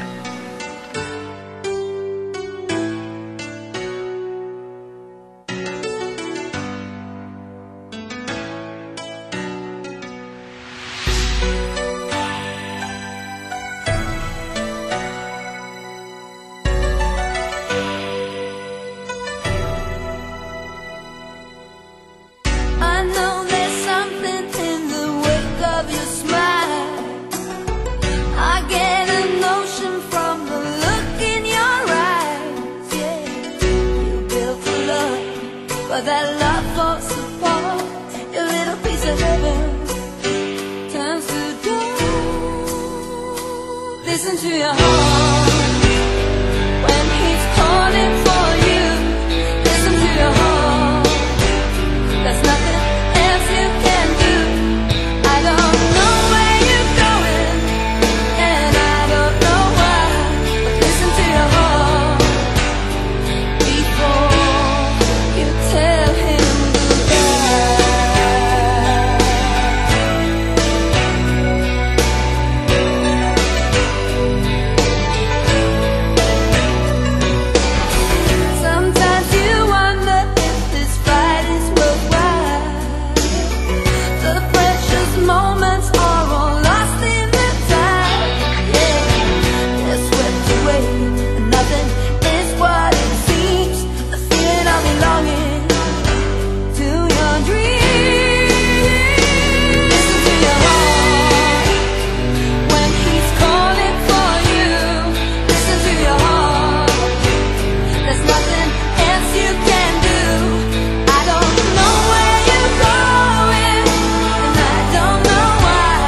I know there's something in the wake of your smile. I get a notion from the look in your eyes. Yeah, you built a love, but that love falls apart. Your little piece of heaven turns to gold. Listen to your heart when he's calling for you. Listen to your heart. There's nothing else you can do. I don't know where you're going, and I don't know why. But listen to your heart before you tell him goodbye. Sometimes you wonder if this fight is worthwhile. The precious moments are all lost in the tide. Yeah, they're swept away, and nothing is what it seems. The feeling of belonging to your dreams. Listen to your heart when he's calling for you. Listen to your heart. There's nothing else you can do. I don't know where you're going, and I don't know why.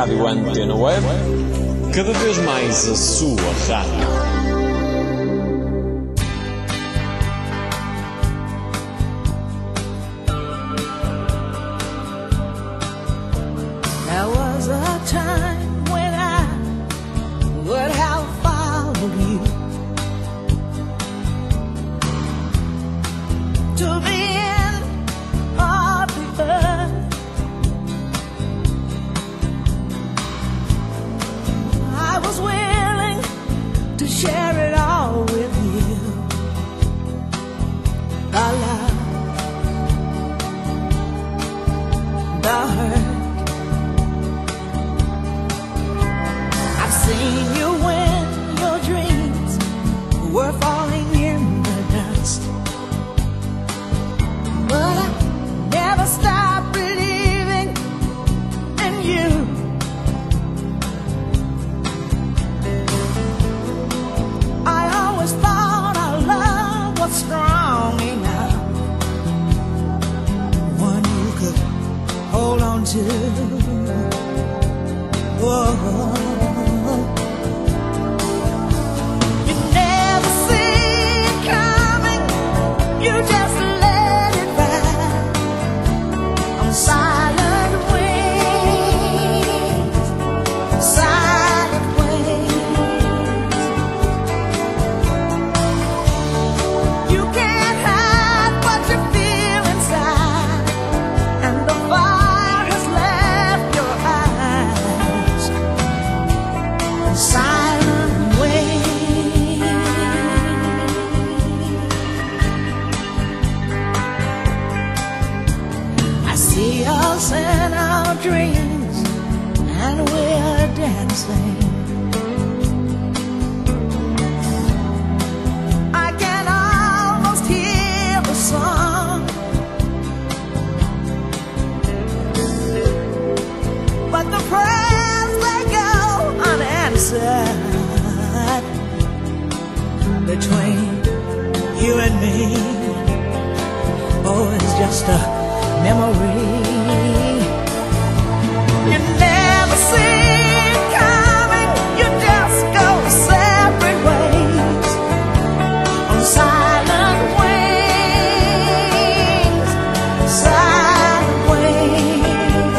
Rádio Antena Web, cada vez mais a sua rádio. There was a time when I would have followed you to the end of the earth. I was willing to share it all with you. The love, the hurt. Seen you when your dreams were falling in the dust, but I never stopped believing in you. I always thought our love was strong enough, one you could hold on to. Whoa. In our dreams, and we're dancing. I can almost hear the song, but the prayers they go unanswered between you and me. Oh, it's just a memory. You never see it coming, you just go separate ways on silent wings, silent wings.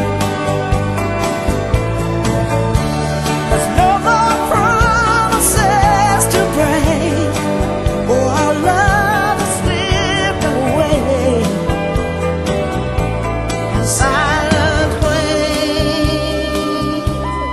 There's no more promises to break, oh, our love has slipped away. Silent way.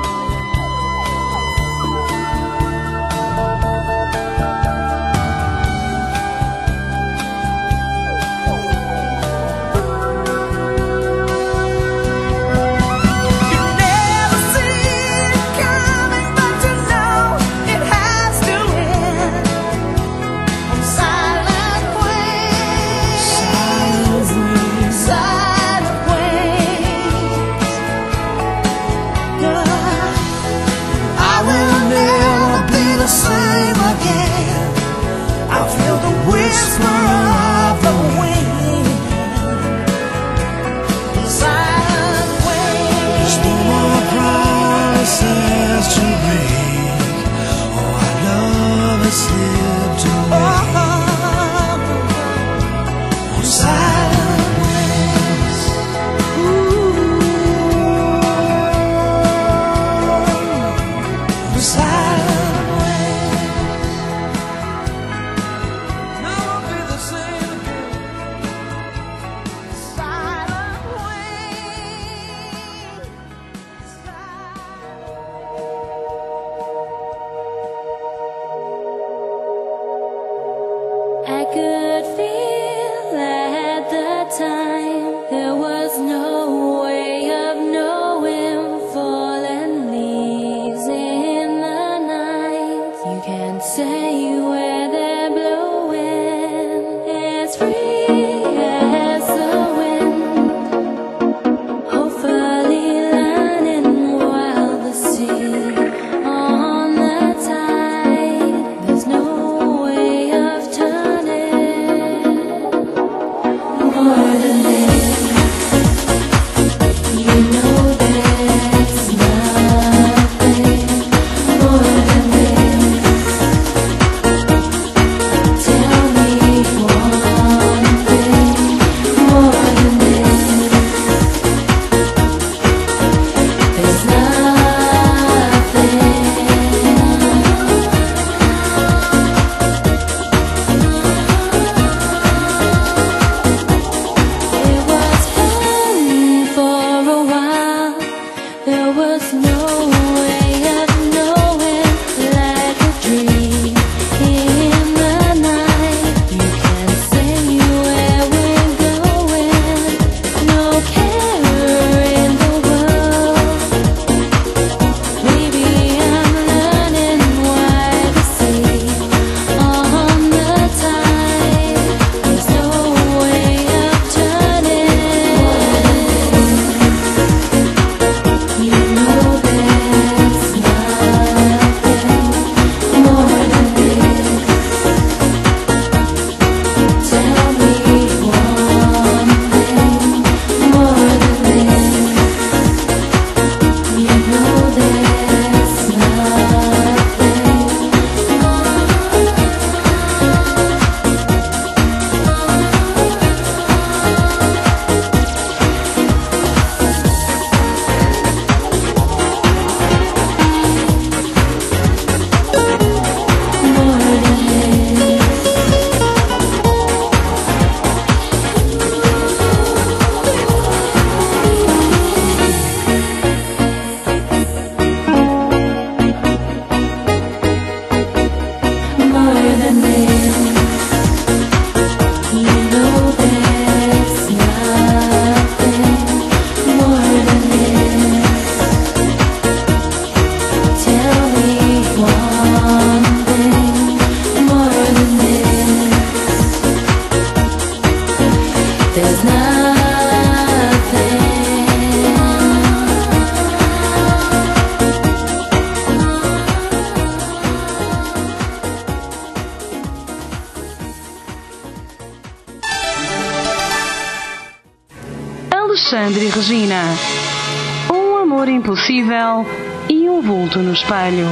Alexandre e Regina. Um amor impossível e um vulto no espelho.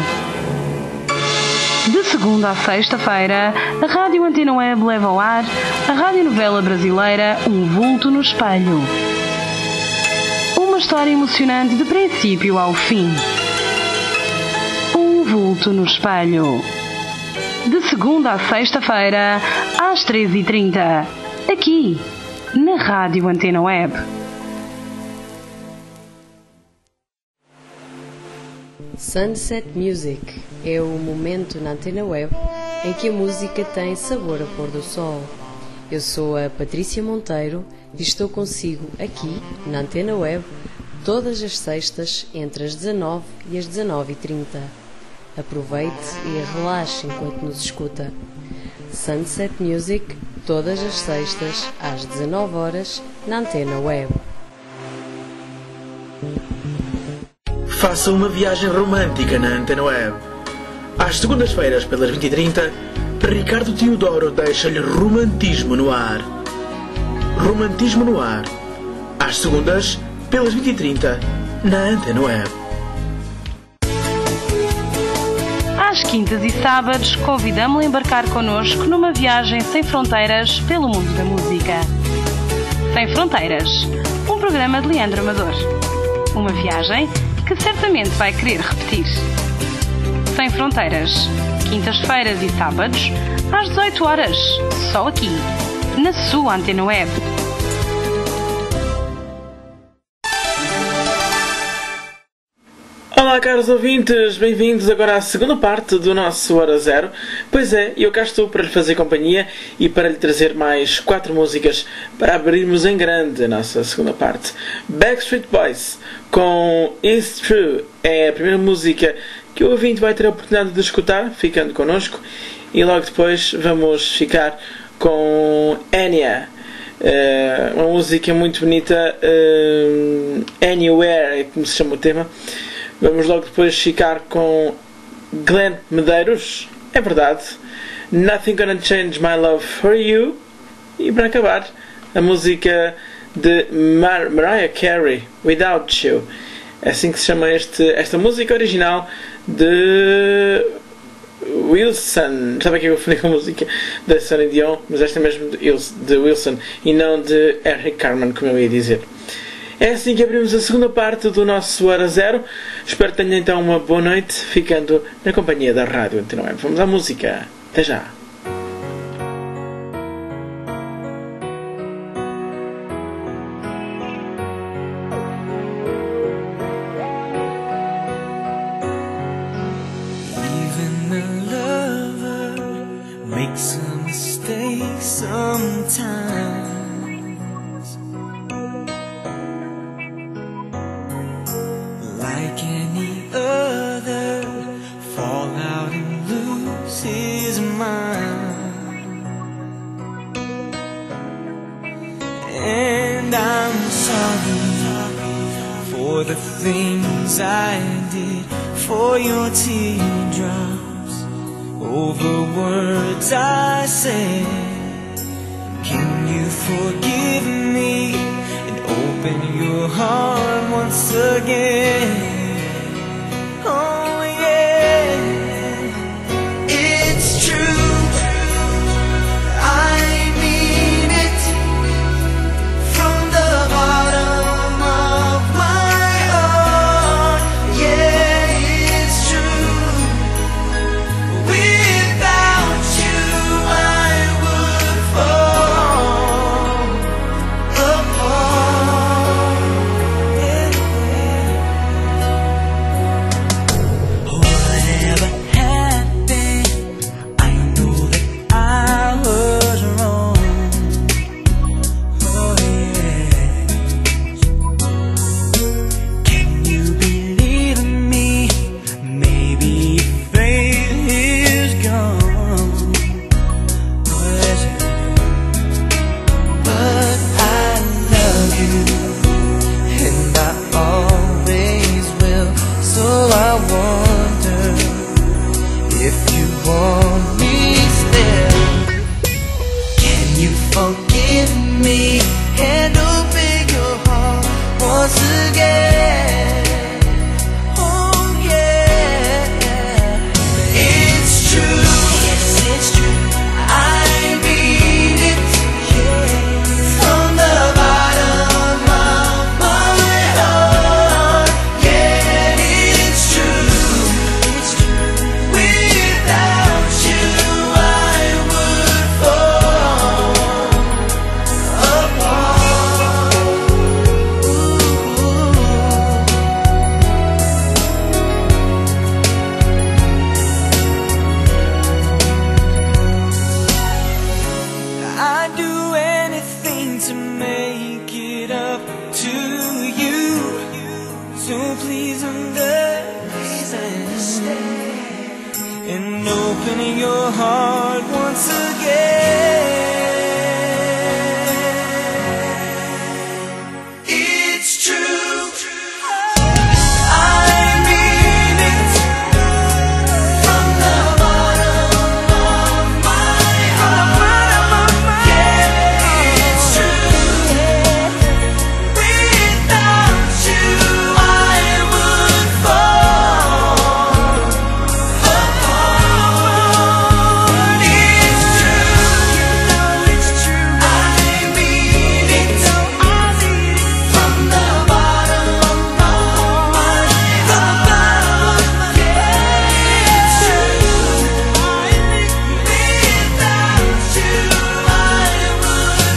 De segunda a sexta-feira, a Rádio Antena Web leva ao ar a radionovela brasileira Um Vulto no Espelho. Uma história emocionante de princípio ao fim. Um Vulto no Espelho. De segunda a sexta-feira, às treze e trinta, aqui, na Rádio Antena Web. Sunset Music é o momento na Antena Web em que a música tem sabor a pôr do sol. Eu sou a Patrícia Monteiro e estou consigo aqui, na Antena Web, todas as sextas entre as dezanove e as dezanove e trinta. Aproveite e relaxe enquanto nos escuta. Sunset Music, todas as sextas às dezanove horas, na Antena Web. Faça uma viagem romântica na Antena Web. Às segundas-feiras, pelas vinte e trinta, Ricardo Teodoro deixa-lhe romantismo no ar. Romantismo no ar. Às segundas, pelas vinte e trinta, na Antena Web. Às quintas e sábados, convidamos-lo a embarcar connosco numa viagem sem fronteiras pelo mundo da música. Sem Fronteiras, um programa de Leandro Amador. Uma viagem que certamente vai querer repetir. Sem Fronteiras, quintas-feiras e sábados, às dezoito horas, só aqui, na sua Antena Web. Olá, caros ouvintes, bem-vindos agora à segunda parte do nosso Hora Zero. Pois é, eu cá estou para lhe fazer companhia e para lhe trazer mais quatro músicas para abrirmos em grande a nossa segunda parte. Backstreet Boys com It's True é a primeira música que o ouvinte vai ter a oportunidade de escutar, ficando connosco, e logo depois vamos ficar com Enya. Uh, uma música muito bonita, uh, Anywhere é como se chama o tema. Vamos logo depois ficar com Glenn Medeiros, é verdade, Nothing Gonna Change My Love For You, e para acabar a música de Mar- Mariah Carey, Without You. É assim que se chama este, esta música original de Wilson. Sabe que eu falei com a música da Sunny Dion, mas esta é mesmo de Wilson e não de Eric Carmen, como eu ia dizer. É assim que abrimos a segunda parte do nosso Hora Zero. Espero que tenha então uma boa noite, ficando na companhia da Rádio Antena Web. Vamos à música. Até já. Even a lover makes a mistake sometimes. Like any other, fall out and lose his mind. And I'm sorry for the things I did, for your teardrops over words I said. Can you forgive me and open your heart once again? Oh yeah, it's true, I mean it from the bottom of my heart. Yeah, it's true, without you I would fall apart. Yeah, yeah. Whatever happened, I know that I was wrong. Oh yeah. Can you believe me? Maybe faith is gone. Was it? But I love you, and I always will. So I wonder if you want me still. Can you forgive me and open your heart and opening your heart once again. It's true. I mean it from the bottom of my heart. Yeah, it's true. Without you, I would fall apart. It's true. You know it's true. I mean it from the bottom of my heart. Yeah, it's true. Without you, I would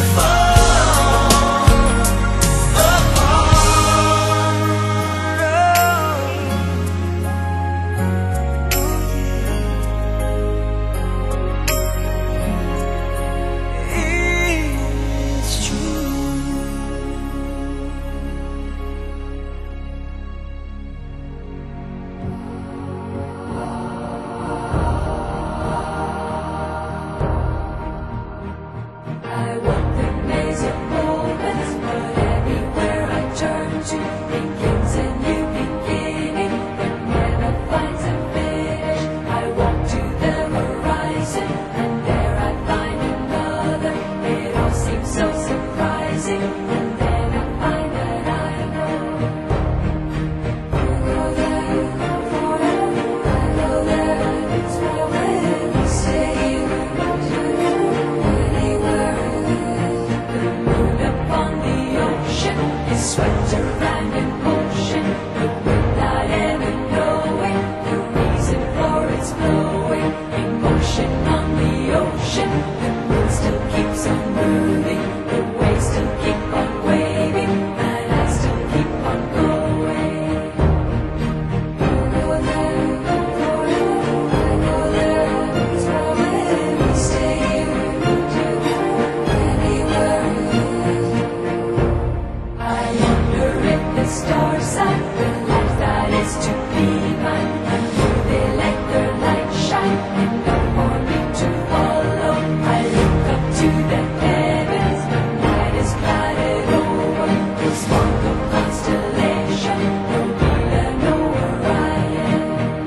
It's true. I walk the maze of moments, but everywhere I turn to begins a new beginning that never finds a finish. I walk to the horizon, and there I find another. It all seems so surprising, and then I find that I know. I go there, forever. I go there, it's my way. Stay here, anywhere. The moon upon the ocean is swept around in motion, but without ever knowing the reason for its blowing. In motion on the ocean, the moon still keeps on moving, the waves still keep on waving, and I still keep on going. I go there, forever. I go there, it's my way. Stay here, anywhere. I wonder if the stars are the life that is to be mine, and will they let their light shine enough for me to follow? I look up to the heavens, the night is clouded over. It's one of constellation, no Mila, no Orion.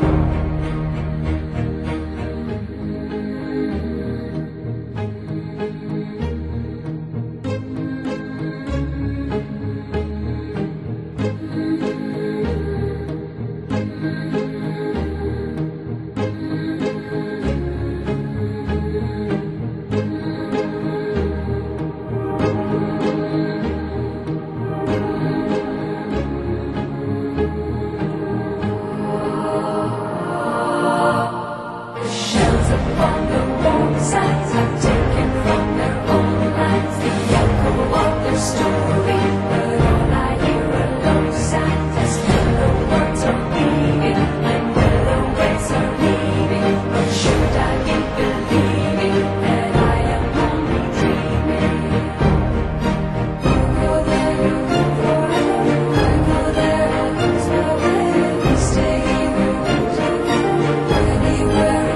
The shells upon the roadsides are taken from their own lines, the echo of their story. But all I hear are low sighs as yellow words are weaving and yellow waves are leaving. But should I be believing that I am only dreaming? You go there, forever. I go there, it's my way. Stay here, anywhere.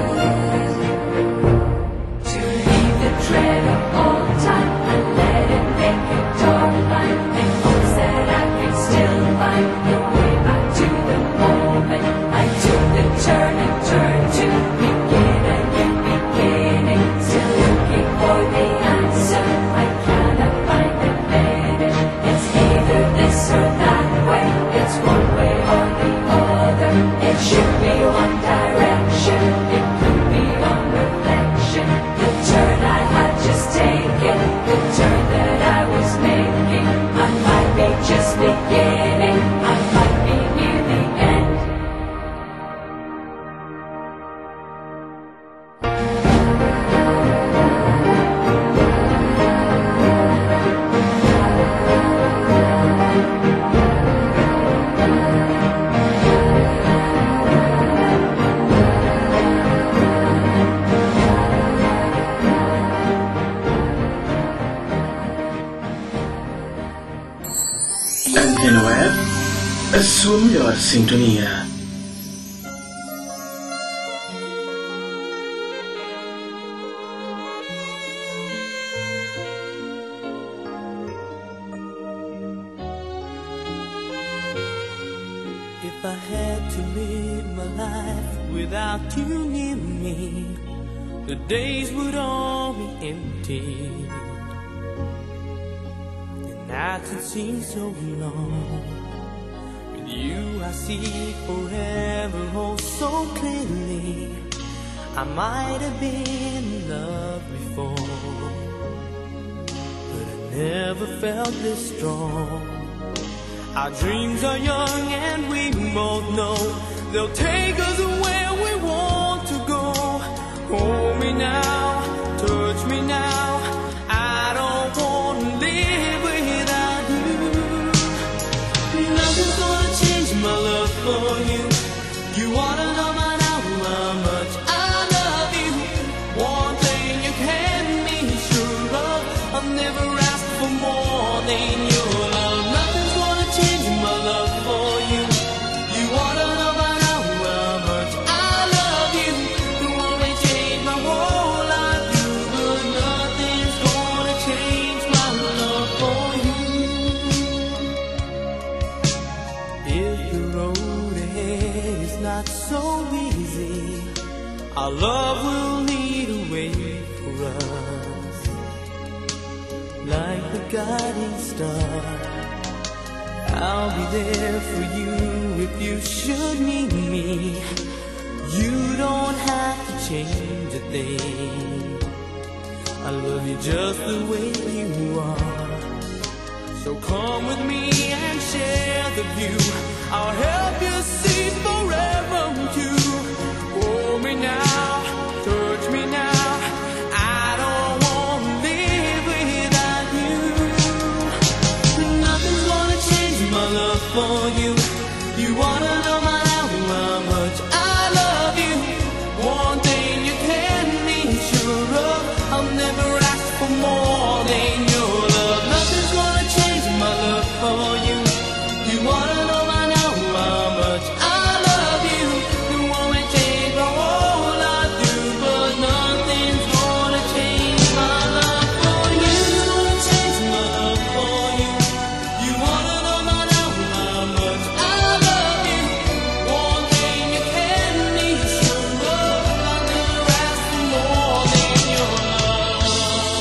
To leave the dread of all time and let it make a dark line, and hopes that I can still find the way back to the moment I took the turn and turned to begin a new beginning. Still looking for the answer, I cannot find the finish. It's either this or that way, it's one way or the other. It should be one direction, it could be on reflection. The turn I had just taken, the turn that I was making, I might be just beginning, I might be near the end. Antena Web, a sua melhor sintonia. I had to live my life without you near me, the days would all be empty. The nights would seem so long. With you I see forever oh so clearly. I might have been in love before, but I never felt this strong. Our dreams are young and we both know they'll take us where we want to go. Hold me now, touch me now, I don't want to live without you. Nothing's gonna change my love for you. You wanna know by now how much I love you. One thing you can be sure of, I've never asked for more than your love. Nothing's gonna change my love for you. You wanna know by now how much I love you. You wanna change my whole life, you, but nothing's gonna change my love for you. If the road ahead is not so easy, our love will lead a way for us, like the guiding star. I'll be there for you if you should need me. You don't have to change a thing. I love you just the way you are. So come with me and share the view. I'll help you see forever with you. Hold me now, touch me now, I don't want to live without you. Nothing's gonna change my love for you. You wanna know my how much I love you. One thing you can be sure of, I'll never ask for more than your love. Nothing's gonna change my love for you. You wanna know my now how much I love you. You wanna change my whole life through, but nothing's gonna change my love for you. Gonna change my love for you. You wanna know my now how much I love you. One thing you can be sure of, I'll never ask for more than your love.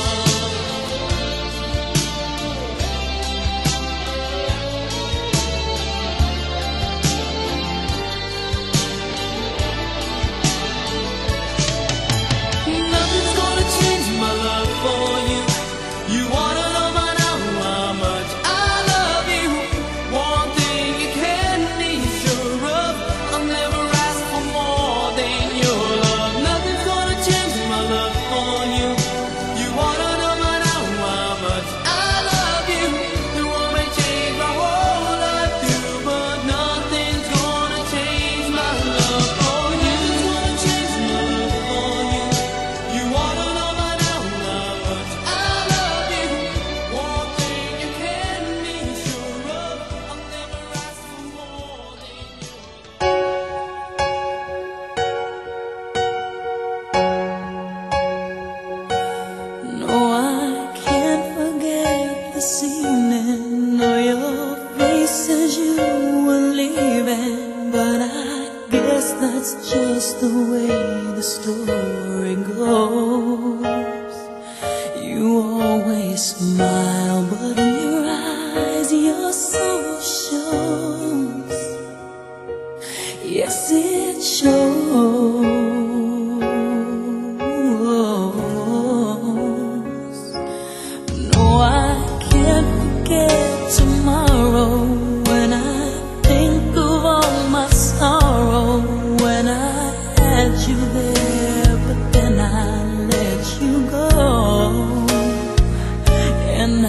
Nothing's gonna change my love for you. You wanna know by now how much I love you. One thing you can be sure of, I'll never ask for more than your love. Nothing's gonna change my love for you. You wanna know by now how much I love you. You want me to change my whole life through, but nothing's gonna change my love for you. Gonna change my love for you. You wanna know by now how much I love you. One thing you can be sure of, I'll never ask for more than No, I can't forget this evening or your face as you were leaving, but I guess that's just the way the story goes. You always smile, but in your eyes your soul shows. Yes, it shows. No, I can't forget tomorrow when I think of all my sorrow. When I had you there, but then I let you go. And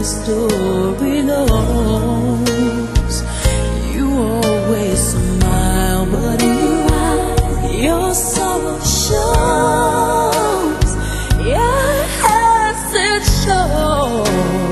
story knows. You always smile, but in your eyes, your sorrow shows. Yes, it shows.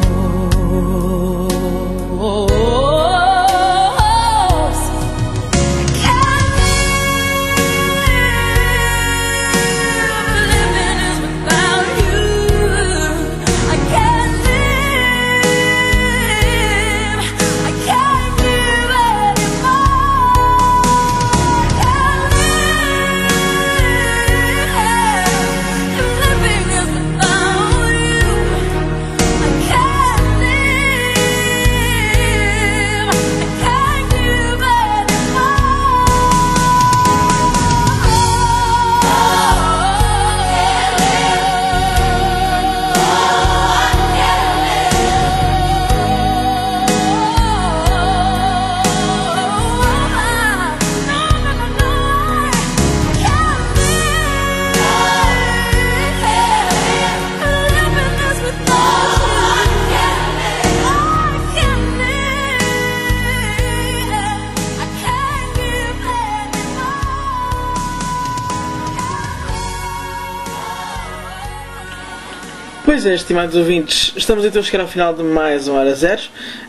Pois é, estimados ouvintes, estamos então a chegar ao final de mais uma Hora Zero,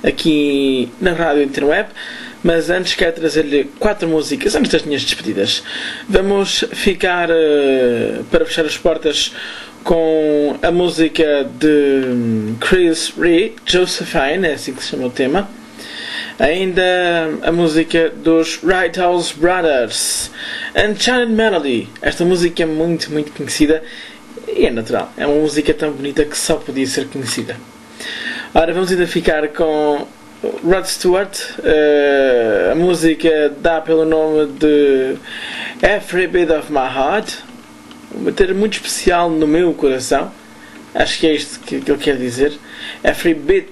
aqui na Rádio Interweb, mas antes quero trazer-lhe quatro músicas antes das minhas despedidas. Vamos ficar, uh, para fechar as portas, com a música de Chris Rea, Josephine, é assim que se chama o tema. Ainda a música dos Righthouse Brothers, Enchanted Melody. Esta música é muito, muito conhecida. E é natural, é uma música tão bonita que só podia ser conhecida. Ora, vamos ainda ficar com Rod Stewart. Uh, a música dá pelo nome de Every Bit of My Heart, uma ter muito especial no meu coração. Acho que é isto que, que ele quer dizer. Every Bit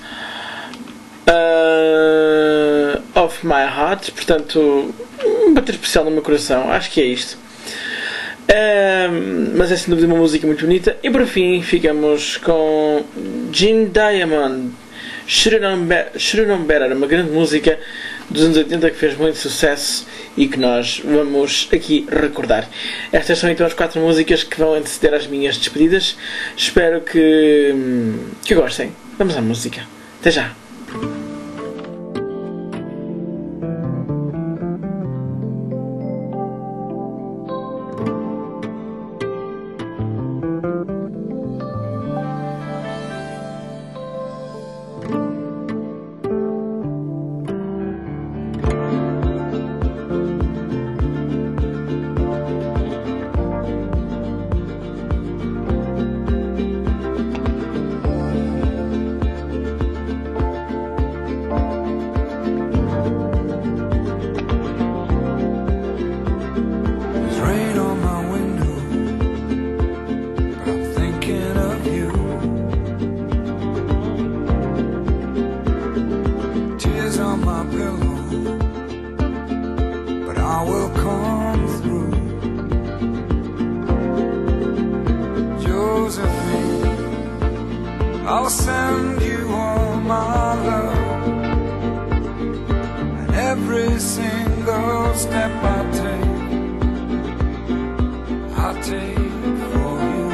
uh, of My Heart, portanto, um bater especial no meu coração. Acho que é isto. Um, mas é sem dúvida uma música muito bonita. E por fim ficamos com Gene Diamond, Should Have Known Better, uma grande música dos anos oitenta que fez muito sucesso e que nós vamos aqui recordar. Estas são então as quatro músicas que vão anteceder as minhas despedidas. Espero que, que gostem. Vamos à música. Até já. I'll send you all my love, and every single step I take, I'll take for you.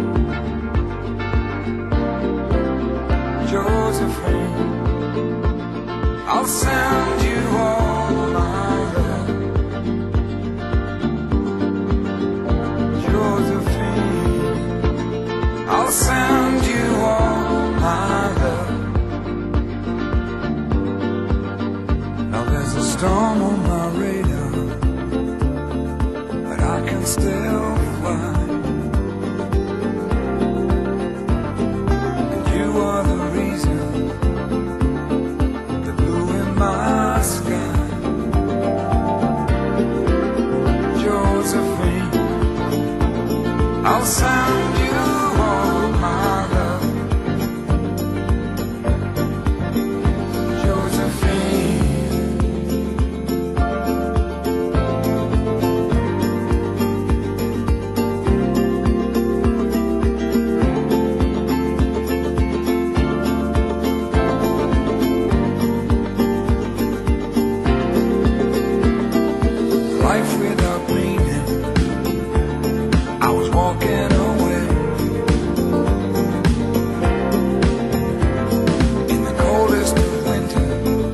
Josephine, I'll send you all my love. Josephine, I'll send you all my love. Now there's a storm on my radar, but I can still fly. And you are the reason, the blue in my sky. Josephine, I'll send you all my love. I was walking away in the coldest of winter.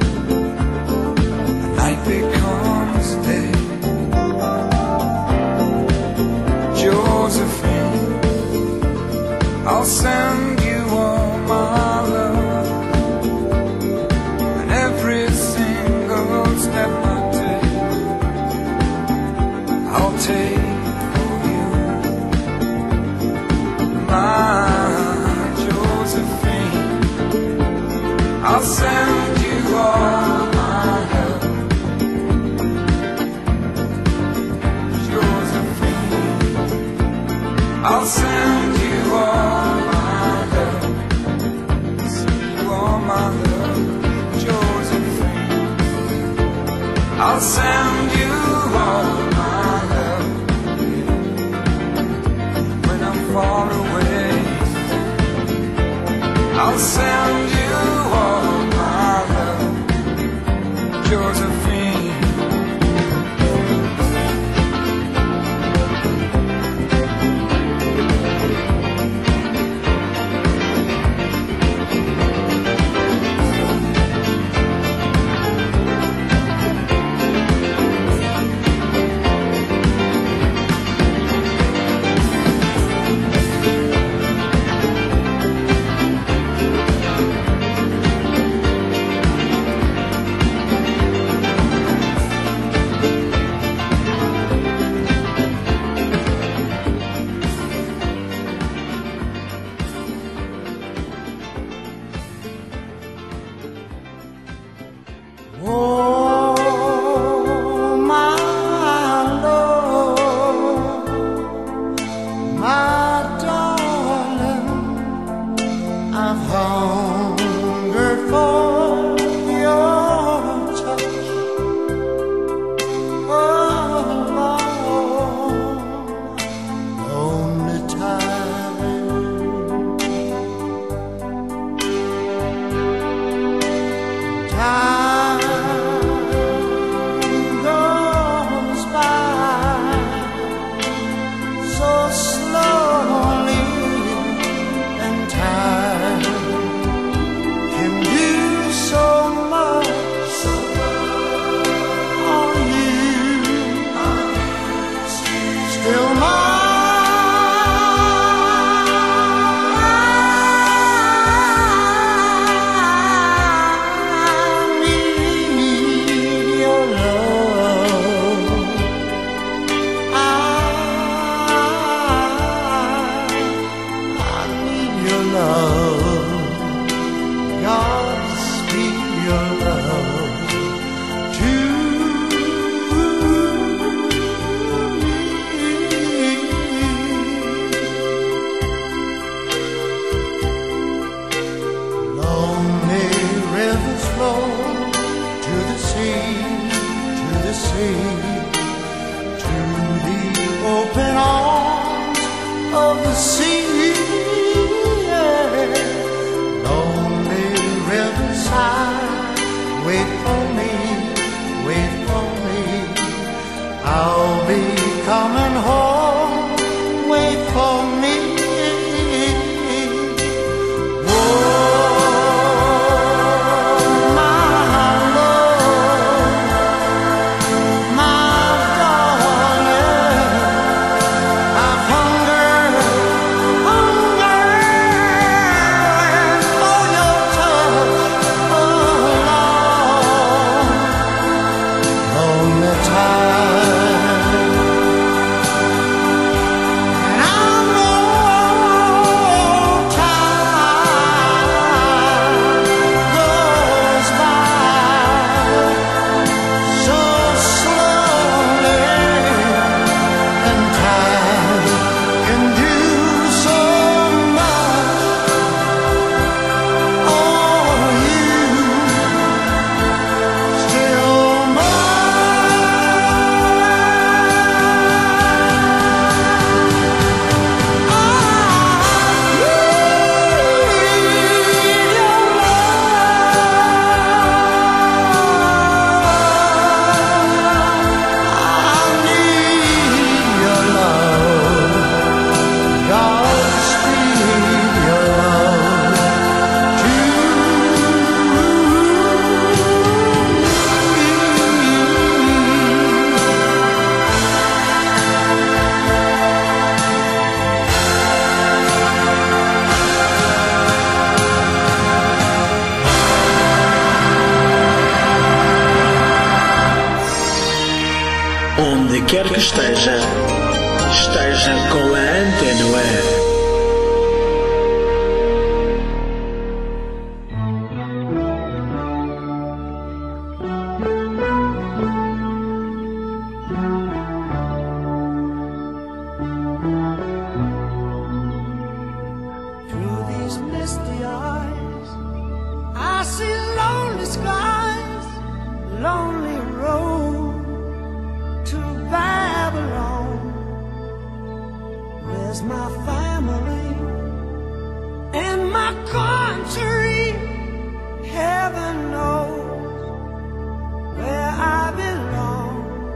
The night becomes day. Josephine, I'll send you all my love, and every single step I take, I'll take for you. My Josephine, I'll send you all my love. Josephine, I'll send you all my love. Send you all my love. Josephine, I'll send you all my love. When I'm far away, I'll send you all my love. Josephine. que esteja, esteja com a Antena Web. Through these misty eyes, I see lonely skies, lonely road to Babylon. Where's my family and my country? Heaven knows where I belong.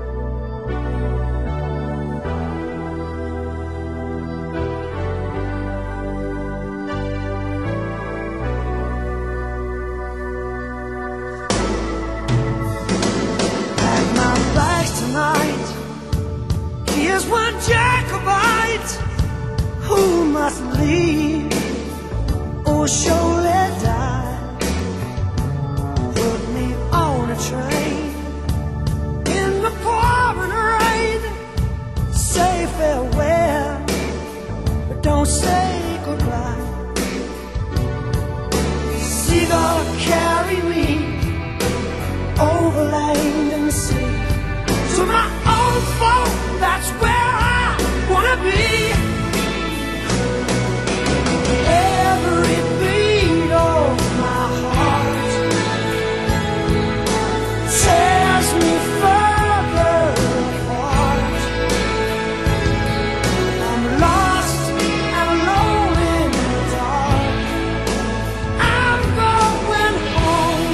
Pack my bags tonight. Here's one Jacobite who must leave or surely die. Put me on a train in the pouring rain. Say farewell, but don't say goodbye. Seagull, carry me over land and sea to my own folk. That's where I wanna be. Every beat of my heart tears me further apart. I'm lost and alone in the dark. I'm going home.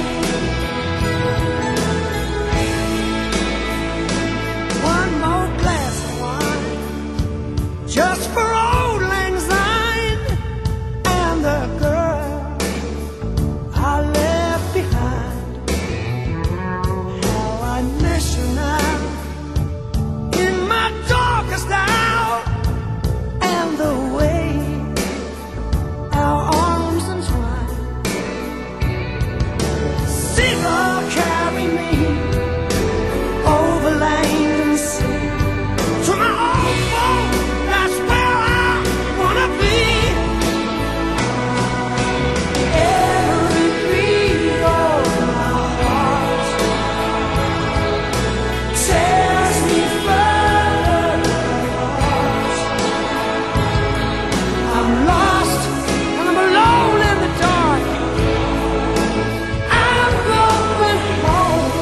One more glass of wine, just for old lang syne and the girl I left behind. How I miss you now in my darkest hour, and the way our arms entwine. Seagull, carry me over land and sea to my own folk. That's where I wanna be. Every beat of my heart tears me further apart. I'm lost and I'm alone in the dark. I'm going home.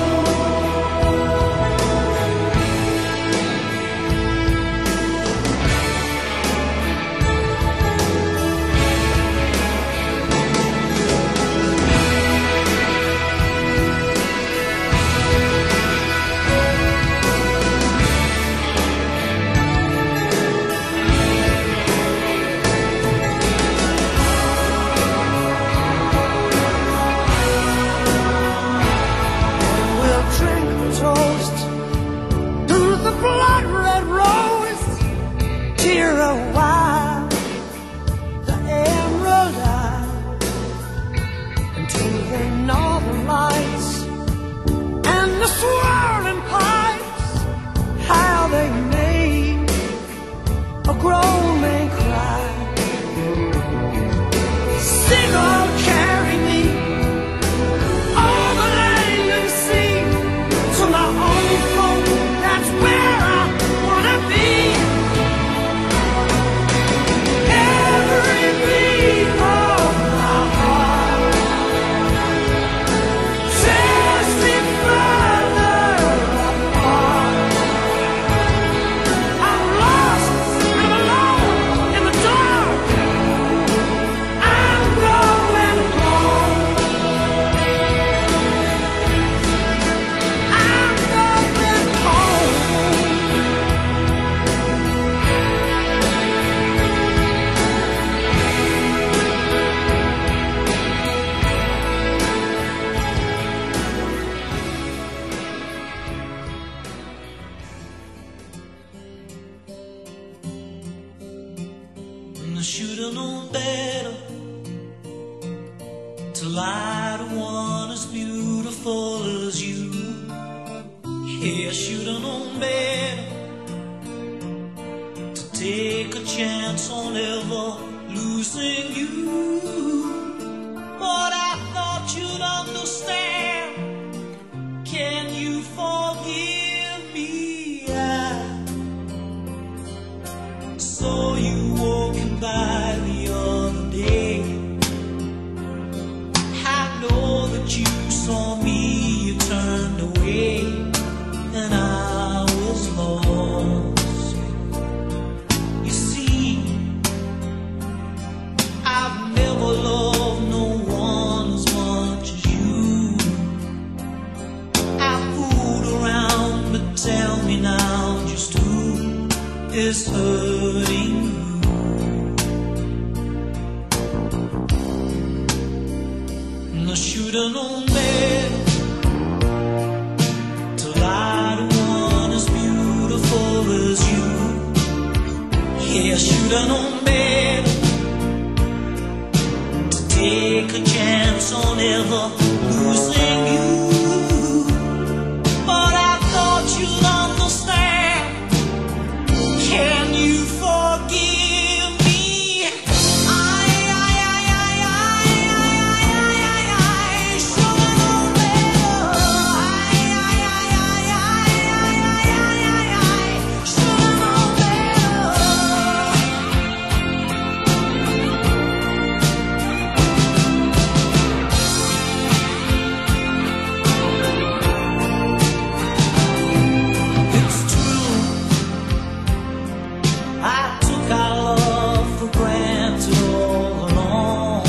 We'll drink a toast to the blood red rose, tear a while the emerald eye, and to the northern lights and the swirling pipes, how they made a grown man cry. Seagull, carry me over land and sea to my own folk. That's where I wanna be. Every beat of my heart tears me further apart. I'm lost and I'm alone in the dark. I'm going home. I'm going home. I should've known better to lie to one as beautiful as you. Yeah, I should've known better chance on ever losing you. But I thought you'd understand. Can you forgive me? I saw you walking by the other day. I know that you saw me, you turned away, and I was lost. You see, I've never loved no one as much as you. I fooled around, but tell me now just who is hurting you? And I should've known better to lie to one as beautiful as you. Yeah, I should've known better to take a chance on ever losing you. But I thought you'd understand. Can you forgive me? I, I, I, I, I, I, I, I, I should've known better. I, I, I, I, I, I, I, I, should've known better. It's true, I took our love for granted all along.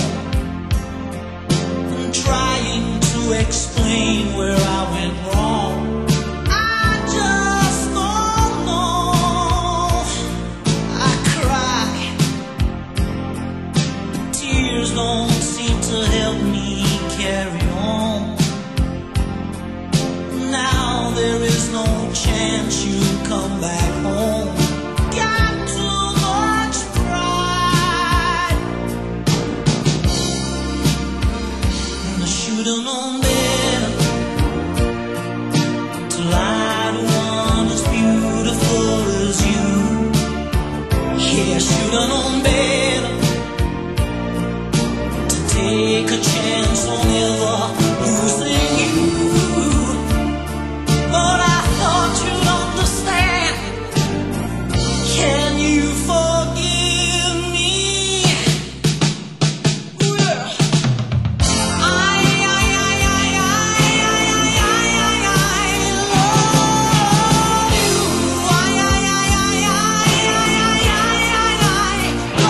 I'm trying to explain where I went wrong. I just don't know. I cry, but tears don't seem to help me carry on. Now there is no chance you'll come back home. Got too much pride, and I should've known better to lie to one as beautiful as you. Yeah, I should've known better to take a chance on ever losing you. But I thought you'd understand. Can you forgive me? Ooh, yeah. I, I, I, I, I, I, I, I, I, love you. I, I, I, I, I, I, I, I,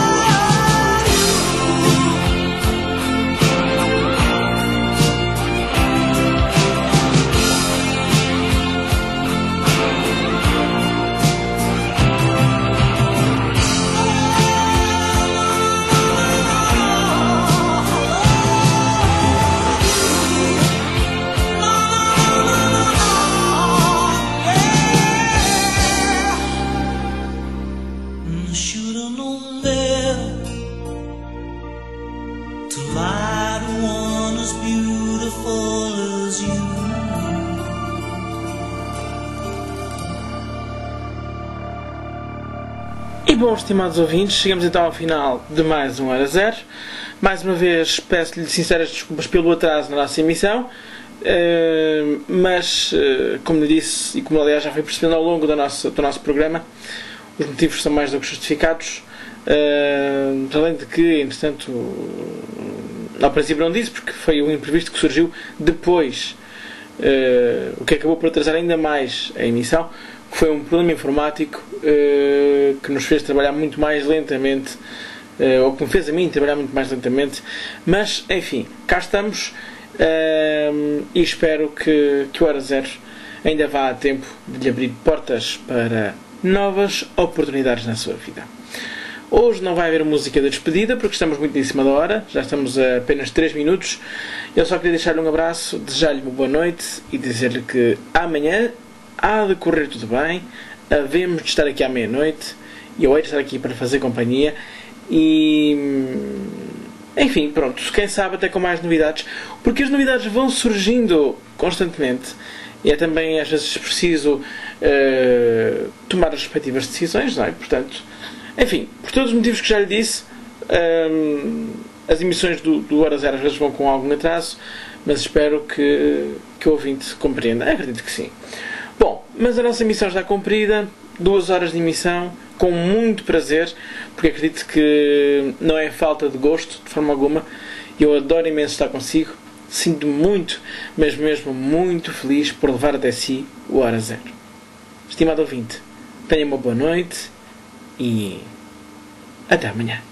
I should've known better to lie to one as beautiful as you. E bom, estimados ouvintes, chegamos então ao final de mais um Hora Zero. Mais uma vez peço-lhe sinceras desculpas pelo atraso na nossa emissão, uh, mas, uh, como lhe disse, e como aliás já foi percebendo ao longo do nosso, do nosso programa, os motivos são mais do que justificados. Uh, além de que, entretanto, ao princípio não disse, porque foi um imprevisto que surgiu depois, uh, o que acabou por atrasar ainda mais a emissão, que foi um problema informático uh, que nos fez trabalhar muito mais lentamente, uh, ou que me fez a mim trabalhar muito mais lentamente, mas, enfim, cá estamos, uh, e espero que, que o Hora Zero ainda vá a tempo de lhe abrir portas para novas oportunidades na sua vida. Hoje não vai haver música de despedida porque estamos muito em cima da hora, já estamos a apenas três minutos. Eu só queria deixar-lhe um abraço, desejar-lhe uma boa noite e dizer-lhe que amanhã há de correr tudo bem, havemos de estar aqui à meia-noite e eu hei de estar aqui para fazer companhia e, enfim, pronto, quem sabe até com mais novidades, porque as novidades vão surgindo constantemente e é também às vezes preciso uh, tomar as respectivas decisões, não é? Portanto, Enfim, por todos os motivos que já lhe disse, hum, as emissões do, do Hora Zero às vezes vão com algum atraso, mas espero que, que o ouvinte compreenda. Acredito que sim. Bom, mas a nossa emissão está cumprida. Duas horas de emissão, com muito prazer, porque acredito que não é falta de gosto, de forma alguma. Eu adoro imenso estar consigo. Sinto-me muito, mas mesmo muito feliz por levar até si o Hora Zero. Estimado ouvinte, tenha uma boa noite e até amanhã.